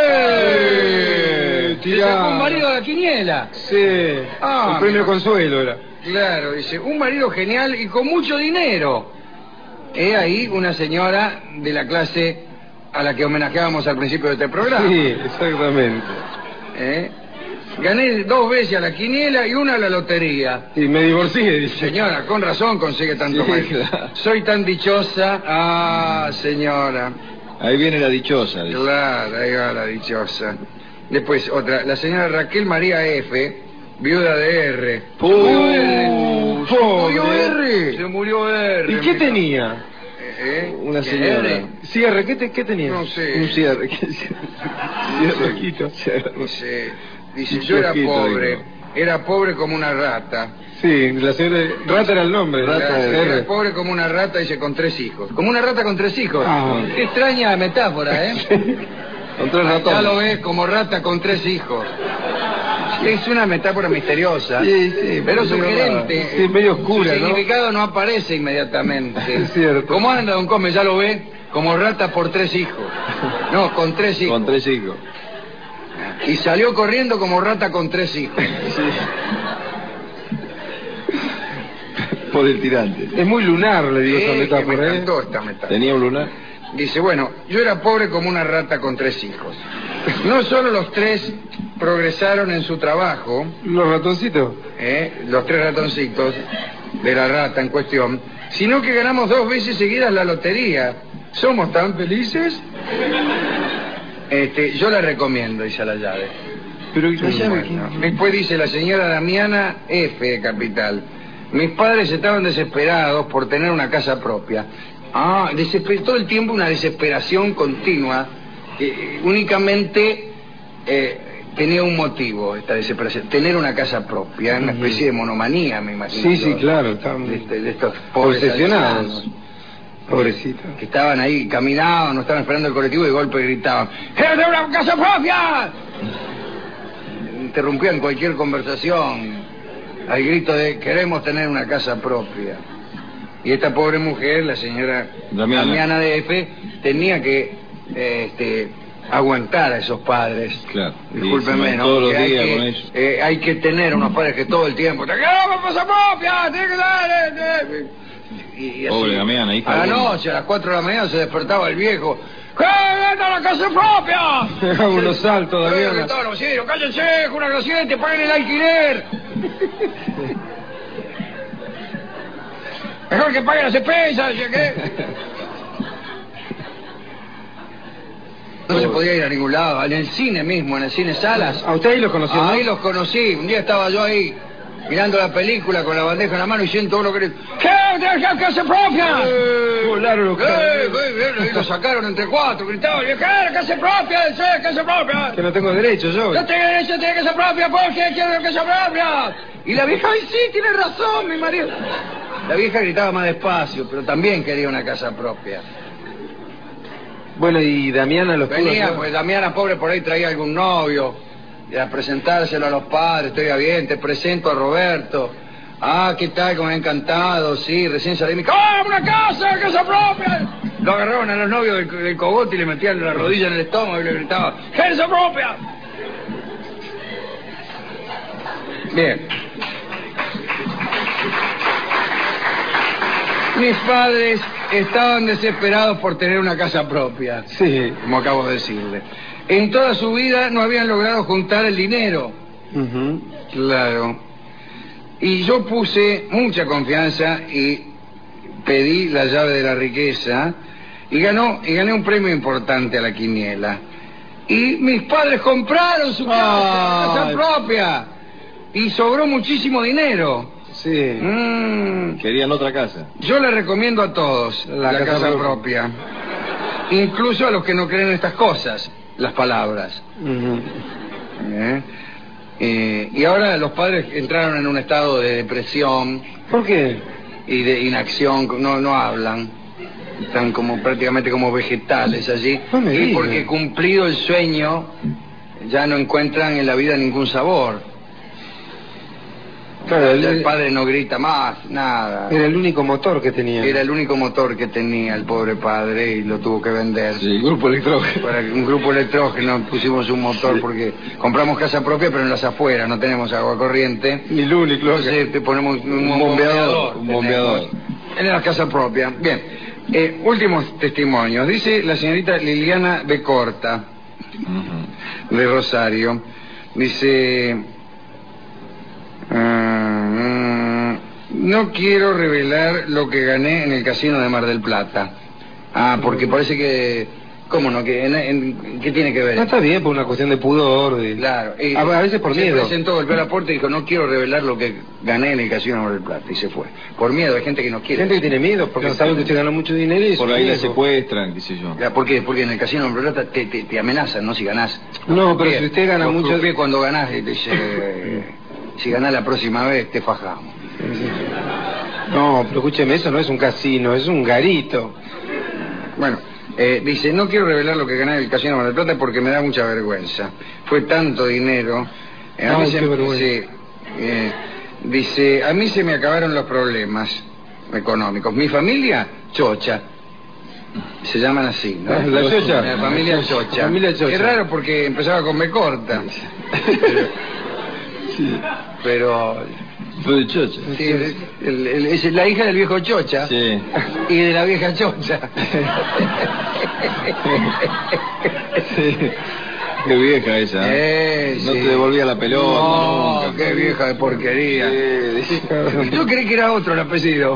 Speaker 2: ¡Eh!
Speaker 3: Se sacó un marido de la quiniela.
Speaker 2: Sí.
Speaker 3: Ah,
Speaker 2: el premio
Speaker 3: mira.
Speaker 2: Consuelo era.
Speaker 3: Claro, dice, un marido genial y con mucho dinero. He ahí una señora de la clase a la que homenajeábamos al principio de este programa.
Speaker 2: Sí, exactamente.
Speaker 3: ¿Eh? Gané dos veces a la quiniela y una a la lotería.
Speaker 2: Y me divorcié, dice.
Speaker 3: Señora, con razón consigue tanto
Speaker 1: Sí,
Speaker 3: marido.
Speaker 1: claro.
Speaker 3: Soy tan dichosa. Ah, señora.
Speaker 1: Ahí viene la dichosa. dice.
Speaker 3: Claro, ahí va la dichosa. Después otra, la señora Raquel María F., viuda de R.
Speaker 2: ¡Oh,
Speaker 3: Se murió
Speaker 2: pobre!
Speaker 3: R. Se murió R.
Speaker 2: ¿Y qué
Speaker 3: mira.
Speaker 2: tenía?
Speaker 3: ¿Eh?
Speaker 1: Una
Speaker 3: ¿Qué
Speaker 1: señora.
Speaker 3: R?
Speaker 2: Cierre, ¿qué, te, qué tenía?
Speaker 3: No sé.
Speaker 1: Un cierre. ¿Qué cierre?
Speaker 2: Cierre, Quito.
Speaker 1: Cierre.
Speaker 3: Dice, dice,
Speaker 1: Un
Speaker 3: yo era
Speaker 1: kiosquito,
Speaker 3: pobre,
Speaker 1: digo.
Speaker 3: era pobre como una rata.
Speaker 2: Sí, la señora... Rata era el nombre.
Speaker 1: Rata
Speaker 3: Era,
Speaker 1: de
Speaker 3: era
Speaker 2: R.
Speaker 3: pobre como una rata, dice, con tres hijos. Como una rata con tres hijos.
Speaker 2: Ah.
Speaker 3: Qué extraña metáfora, ¿eh?
Speaker 1: Con tres
Speaker 3: Ya
Speaker 1: ratones.
Speaker 3: lo ves, como rata con tres hijos. Es una metáfora misteriosa,
Speaker 1: Sí, sí,
Speaker 3: pero
Speaker 1: medio
Speaker 3: sugerente.
Speaker 2: rara. Sí, medio oscura,
Speaker 3: Su
Speaker 2: ¿no?
Speaker 3: significado no aparece inmediatamente.
Speaker 2: Es cierto.
Speaker 3: ¿Cómo anda, don Come? Ya lo ve, como rata por tres hijos. No, con tres hijos.
Speaker 1: Con tres hijos.
Speaker 3: Y salió corriendo como rata con tres hijos.
Speaker 1: Sí. Por el tirante.
Speaker 2: Es muy lunar, le digo
Speaker 3: Sí,
Speaker 2: esa
Speaker 3: que me
Speaker 2: metáfora, ¿eh?
Speaker 3: encantó esta metáfora.
Speaker 1: ¿Tenía un lunar?
Speaker 3: Dice, bueno, yo era pobre como una rata con tres hijos. No solo los tres progresaron en su trabajo,
Speaker 2: Los ratoncitos.
Speaker 3: ¿eh? los tres ratoncitos de la rata en cuestión, sino que ganamos dos veces seguidas la lotería. ¿Somos tan felices? Este, yo la recomiendo, dice la llave.
Speaker 2: Pero la llave,
Speaker 3: Bueno, después dice la señora Damiana F. de Capital. Mis padres estaban desesperados por tener una casa propia. Ah, desesper- todo el tiempo una desesperación continua que eh, únicamente eh, tenía un motivo esta desesperación, tener una casa propia, una especie de monomanía, me imagino.
Speaker 2: Sí, sí,
Speaker 3: yo,
Speaker 2: claro, estaban
Speaker 3: de, este- de estos pobres
Speaker 2: obsesionados.
Speaker 3: ancianos
Speaker 2: Pobrecito.
Speaker 3: que estaban ahí, caminaban, no estaban esperando el colectivo y de golpe gritaban ¡quiero tener una casa propia! Interrumpían cualquier conversación al grito de queremos tener una casa propia. Y esta pobre mujer, la señora
Speaker 1: Damiana.
Speaker 3: Damiana de F., tenía que eh, este, aguantar a esos padres.
Speaker 1: Claro.
Speaker 3: Discúlpenme,
Speaker 1: Y
Speaker 3: ¿no?
Speaker 1: todos los
Speaker 3: Porque hay
Speaker 1: días
Speaker 3: que,
Speaker 1: con ellos.
Speaker 3: eh, hay que tener unos padres que todo el tiempo ¡te queremos casa propia! ¡Tiene que dar! eh, eh". Y, y así,
Speaker 1: Pobre Damiana, hija
Speaker 3: a la
Speaker 1: de uno.
Speaker 3: noche, a las cuatro de la mañana, se despertaba el viejo. ¡Quédate a la casa propia!
Speaker 2: Pegaba unos saltos,
Speaker 3: Eh,
Speaker 2: Damiana.
Speaker 3: gritaban los vecinos, ¡cállense, una grasiente, paguen el alquiler! Mejor que paguen las expensas, ¿sí qué? No se podía ir a ningún lado, en el cine mismo, en el cine Salas.
Speaker 2: ¿A usted ahí los conoció?
Speaker 3: Ahí
Speaker 2: ¿no?
Speaker 3: los conocí, un día estaba yo ahí, mirando la película con la bandeja en la mano y siento uno que... ¿Qué? ¿Tienes casa propia?
Speaker 2: Eh, volaron los
Speaker 3: Eh,
Speaker 2: carros.
Speaker 3: eh, eh, y lo sacaron entre cuatro, gritaban, ¿qué? ¡Casa propia! ¡Sí, casa propia!
Speaker 2: Que no tengo derecho yo.
Speaker 3: ¡No tengo derecho a tener casa propia! ¿Por qué quiero casa propia? Y la vieja, ¡ay, sí, tiene razón, mi marido! La vieja gritaba más despacio, pero también quería una casa propia.
Speaker 2: Bueno, y Damiana los pudo
Speaker 3: Venía,
Speaker 2: hacer.
Speaker 3: pues Damiana, pobre, por ahí traía algún novio, y a presentárselo a los padres, estoy bien, te presento a Roberto. Ah, ¿qué tal? Como me ha encantado, sí, recién salí de mi casa. ¡Ah, una casa, casa propia! Lo agarraron a los novios del, del cogote y le metían la rodilla en el estómago y le gritaban, ¡casa propia! Bien. Mis padres estaban desesperados por tener una casa propia,
Speaker 2: Sí.
Speaker 3: como acabo de decirle. En toda su vida no habían logrado juntar el dinero.
Speaker 2: Ujú.
Speaker 3: Claro. Y yo puse mucha confianza y pedí la llave de la riqueza y ganó y gané un premio importante a la quiniela. Y mis padres compraron su casa, casa propia. Y sobró muchísimo dinero.
Speaker 2: Sí.
Speaker 3: Mm.
Speaker 1: Querían otra casa.
Speaker 3: Yo le recomiendo a todos la, la casa, casa propia. propia. Incluso a los que no creen en estas cosas, las palabras. Uh-huh. ¿Eh? Eh, y ahora los padres entraron en un estado de depresión.
Speaker 2: ¿Por qué?
Speaker 3: Y de inacción, no, no hablan. Están como prácticamente como vegetales allí.
Speaker 2: No me
Speaker 3: y
Speaker 2: digas.
Speaker 3: Porque cumplido el sueño, ya no encuentran en la vida ningún sabor.
Speaker 2: Claro,
Speaker 3: el,
Speaker 2: el,
Speaker 3: el padre no grita más, nada.
Speaker 2: Era el único motor que tenía.
Speaker 3: Era el único motor que tenía el pobre padre y lo tuvo que vender.
Speaker 1: Sí, grupo electrógeno.
Speaker 3: Para un grupo electrógeno pusimos un motor, sí. Porque compramos casa propia pero en las afueras, no tenemos agua corriente.
Speaker 2: Ni luz ni cloaca.
Speaker 3: Entonces te ponemos un,
Speaker 1: un bombeador. Un bombeador.
Speaker 3: En la casa propia. Bien, eh, últimos testimonios. Dice la señorita Liliana Becorta, uh-huh. de Rosario. Dice... Uh, no quiero revelar lo que gané en el casino de Mar del Plata. Ah, porque parece que... ¿Cómo no? ¿Qué, en, en, ¿qué tiene que ver?
Speaker 2: No, está bien, por una cuestión de pudor. De...
Speaker 3: Claro. Y,
Speaker 2: a, a veces por
Speaker 3: se
Speaker 2: miedo.
Speaker 3: Se presentó, golpeó la puerta y dijo, no quiero revelar lo que gané en el casino de Mar del Plata. Y se fue. Por miedo, hay gente que no quiere.
Speaker 2: Gente que tiene miedo, porque no, sabe que usted ganó mucho dinero y...
Speaker 1: Por ahí la secuestran, qué sé yo.
Speaker 3: Ya, ¿por qué? Porque en el casino de Mar del Plata te, te, te amenazan, ¿no? Si ganás.
Speaker 2: No, pero
Speaker 3: Bien.
Speaker 2: Si usted gana
Speaker 3: Los
Speaker 2: mucho...
Speaker 3: Los cuando ganás te dice... Si ganás la próxima vez, te fajamos.
Speaker 2: No, pero escúcheme, eso no es un casino, es un garito.
Speaker 3: Bueno, eh, dice, no quiero revelar lo que gané en el casino de Mar del Plata porque me da mucha vergüenza. Fue tanto dinero. Eh, a
Speaker 2: Ay,
Speaker 3: mí
Speaker 2: qué
Speaker 3: se,
Speaker 2: vergüenza.
Speaker 3: se, eh, dice, a mí se me acabaron los problemas económicos. Mi familia, chocha. Se llaman así, ¿no?
Speaker 2: La chocha.
Speaker 3: La familia chocha.
Speaker 2: Familia chocha.
Speaker 3: Es raro porque empezaba con me corta.
Speaker 2: Sí.
Speaker 3: Pero...
Speaker 1: Fue de chocha.
Speaker 3: Sí, el, el, el, es la hija del viejo chocha.
Speaker 1: Sí.
Speaker 3: Y de la vieja chocha.
Speaker 1: Sí. Qué vieja esa.
Speaker 3: Eh,
Speaker 1: no
Speaker 3: sí.
Speaker 1: te devolvía la pelota.
Speaker 3: No,
Speaker 1: nunca.
Speaker 3: qué vieja de porquería.
Speaker 1: Sí,
Speaker 3: Yo creí que era otro el apellido.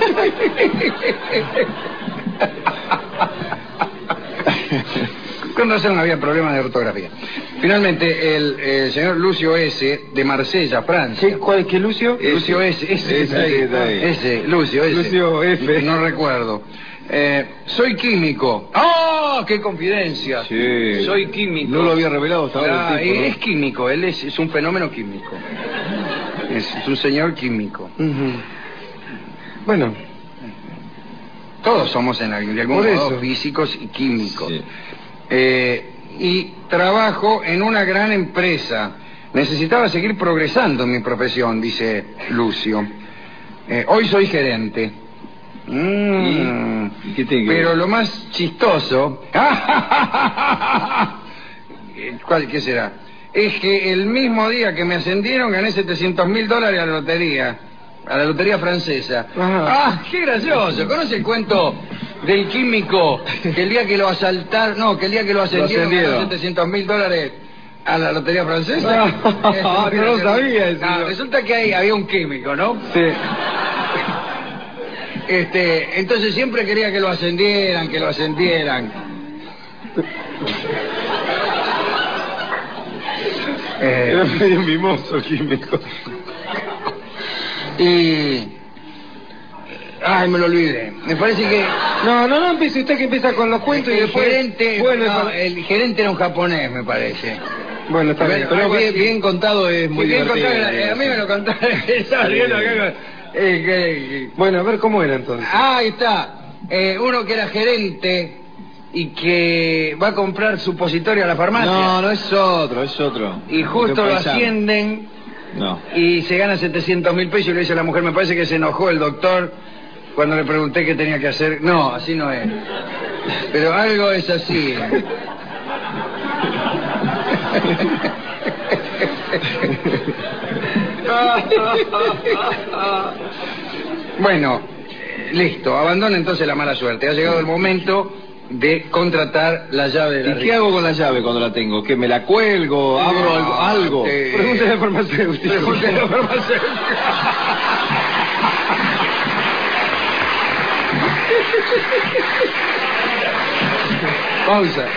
Speaker 3: Con razón había problemas de ortografía. Finalmente, el, el señor Lucio S. de Marsella, Francia.
Speaker 2: ¿Qué, ¿Cuál? ¿Qué Lucio?
Speaker 3: Ese, Lucio S. Ese,
Speaker 1: ese,
Speaker 3: ese,
Speaker 1: está ahí.
Speaker 3: ese, Lucio S.
Speaker 2: Lucio F.
Speaker 3: No recuerdo. Eh, soy químico. ¡Ah! ¡Qué confidencia!
Speaker 1: Sí.
Speaker 3: Soy químico.
Speaker 1: No lo había revelado hasta ahora.
Speaker 3: Ah,
Speaker 1: el tipo, ¿no?
Speaker 3: Es químico, él es, es un fenómeno químico. Es, es un señor químico.
Speaker 2: Uh-huh. Bueno.
Speaker 3: Todos somos en algún, de algún
Speaker 2: Por
Speaker 3: modo
Speaker 2: eso.
Speaker 3: físicos y químicos.
Speaker 1: Sí.
Speaker 3: Eh, y trabajo en una gran empresa. Necesitaba seguir progresando en mi profesión, dice Lucio. Eh, hoy soy gerente. Mm,
Speaker 1: ¿Y qué tiene que
Speaker 3: pero
Speaker 1: ver?
Speaker 3: lo más chistoso... ¿Cuál, ¿Qué será? Es que el mismo día que me ascendieron gané setecientos mil dólares a la lotería. A la lotería francesa.
Speaker 2: Ajá.
Speaker 3: ¡Ah, qué gracioso! ¿Conoce el cuento del químico que el día que lo asaltaron... No, que el día que lo ascendieron,
Speaker 1: ascendieron.
Speaker 3: ganó setecientos mil dólares a la lotería francesa?
Speaker 2: No, no lo sabía eso.
Speaker 3: No, resulta que ahí había un químico, ¿no?
Speaker 2: Sí.
Speaker 3: Este, entonces siempre quería que lo ascendieran, que lo ascendieran. Eh,
Speaker 2: Era medio mimoso químico.
Speaker 3: y... Ay, me lo olvidé. Me parece que...
Speaker 2: No, no, no empiece usted que empieza con los cuentos y
Speaker 3: el
Speaker 2: después...
Speaker 3: gerente...
Speaker 2: Bueno,
Speaker 3: no,
Speaker 2: con-
Speaker 3: el gerente era un japonés, me parece.
Speaker 2: bueno está bien.
Speaker 3: Bueno,
Speaker 1: Pero
Speaker 3: algo
Speaker 1: bien,
Speaker 3: así.
Speaker 1: bien contado es muy
Speaker 3: Bien
Speaker 1: divertido.
Speaker 3: contado, eh, a mí me lo contaron. Estaba riendo acá con- eh, que- que-
Speaker 2: Bueno, a ver cómo era entonces.
Speaker 3: Ah, ahí está. Eh, uno que era gerente y que va a comprar supositorio a la farmacia.
Speaker 1: No, no es otro, es otro.
Speaker 3: Y justo
Speaker 1: Otro
Speaker 3: lo
Speaker 1: paisano.
Speaker 3: ascienden
Speaker 1: No.
Speaker 3: y se gana setecientos mil pesos y le dice a la mujer, me parece que se enojó el doctor cuando le pregunté qué tenía que hacer. No, así no es. Pero algo es así. Bueno, eh, listo, abandona entonces la mala suerte. Ha llegado el momento de contratar la llave de la
Speaker 1: ¿Y
Speaker 3: riqueza.
Speaker 1: qué hago con la llave cuando la tengo? ¿Que me la cuelgo? ¿Abro algo? algo?
Speaker 3: te-
Speaker 2: Pregúntele al farmacéutico.
Speaker 3: Pregúntele al farmacéutico.
Speaker 2: Pausa.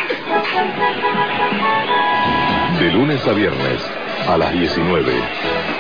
Speaker 4: De lunes a viernes a las diecinueve.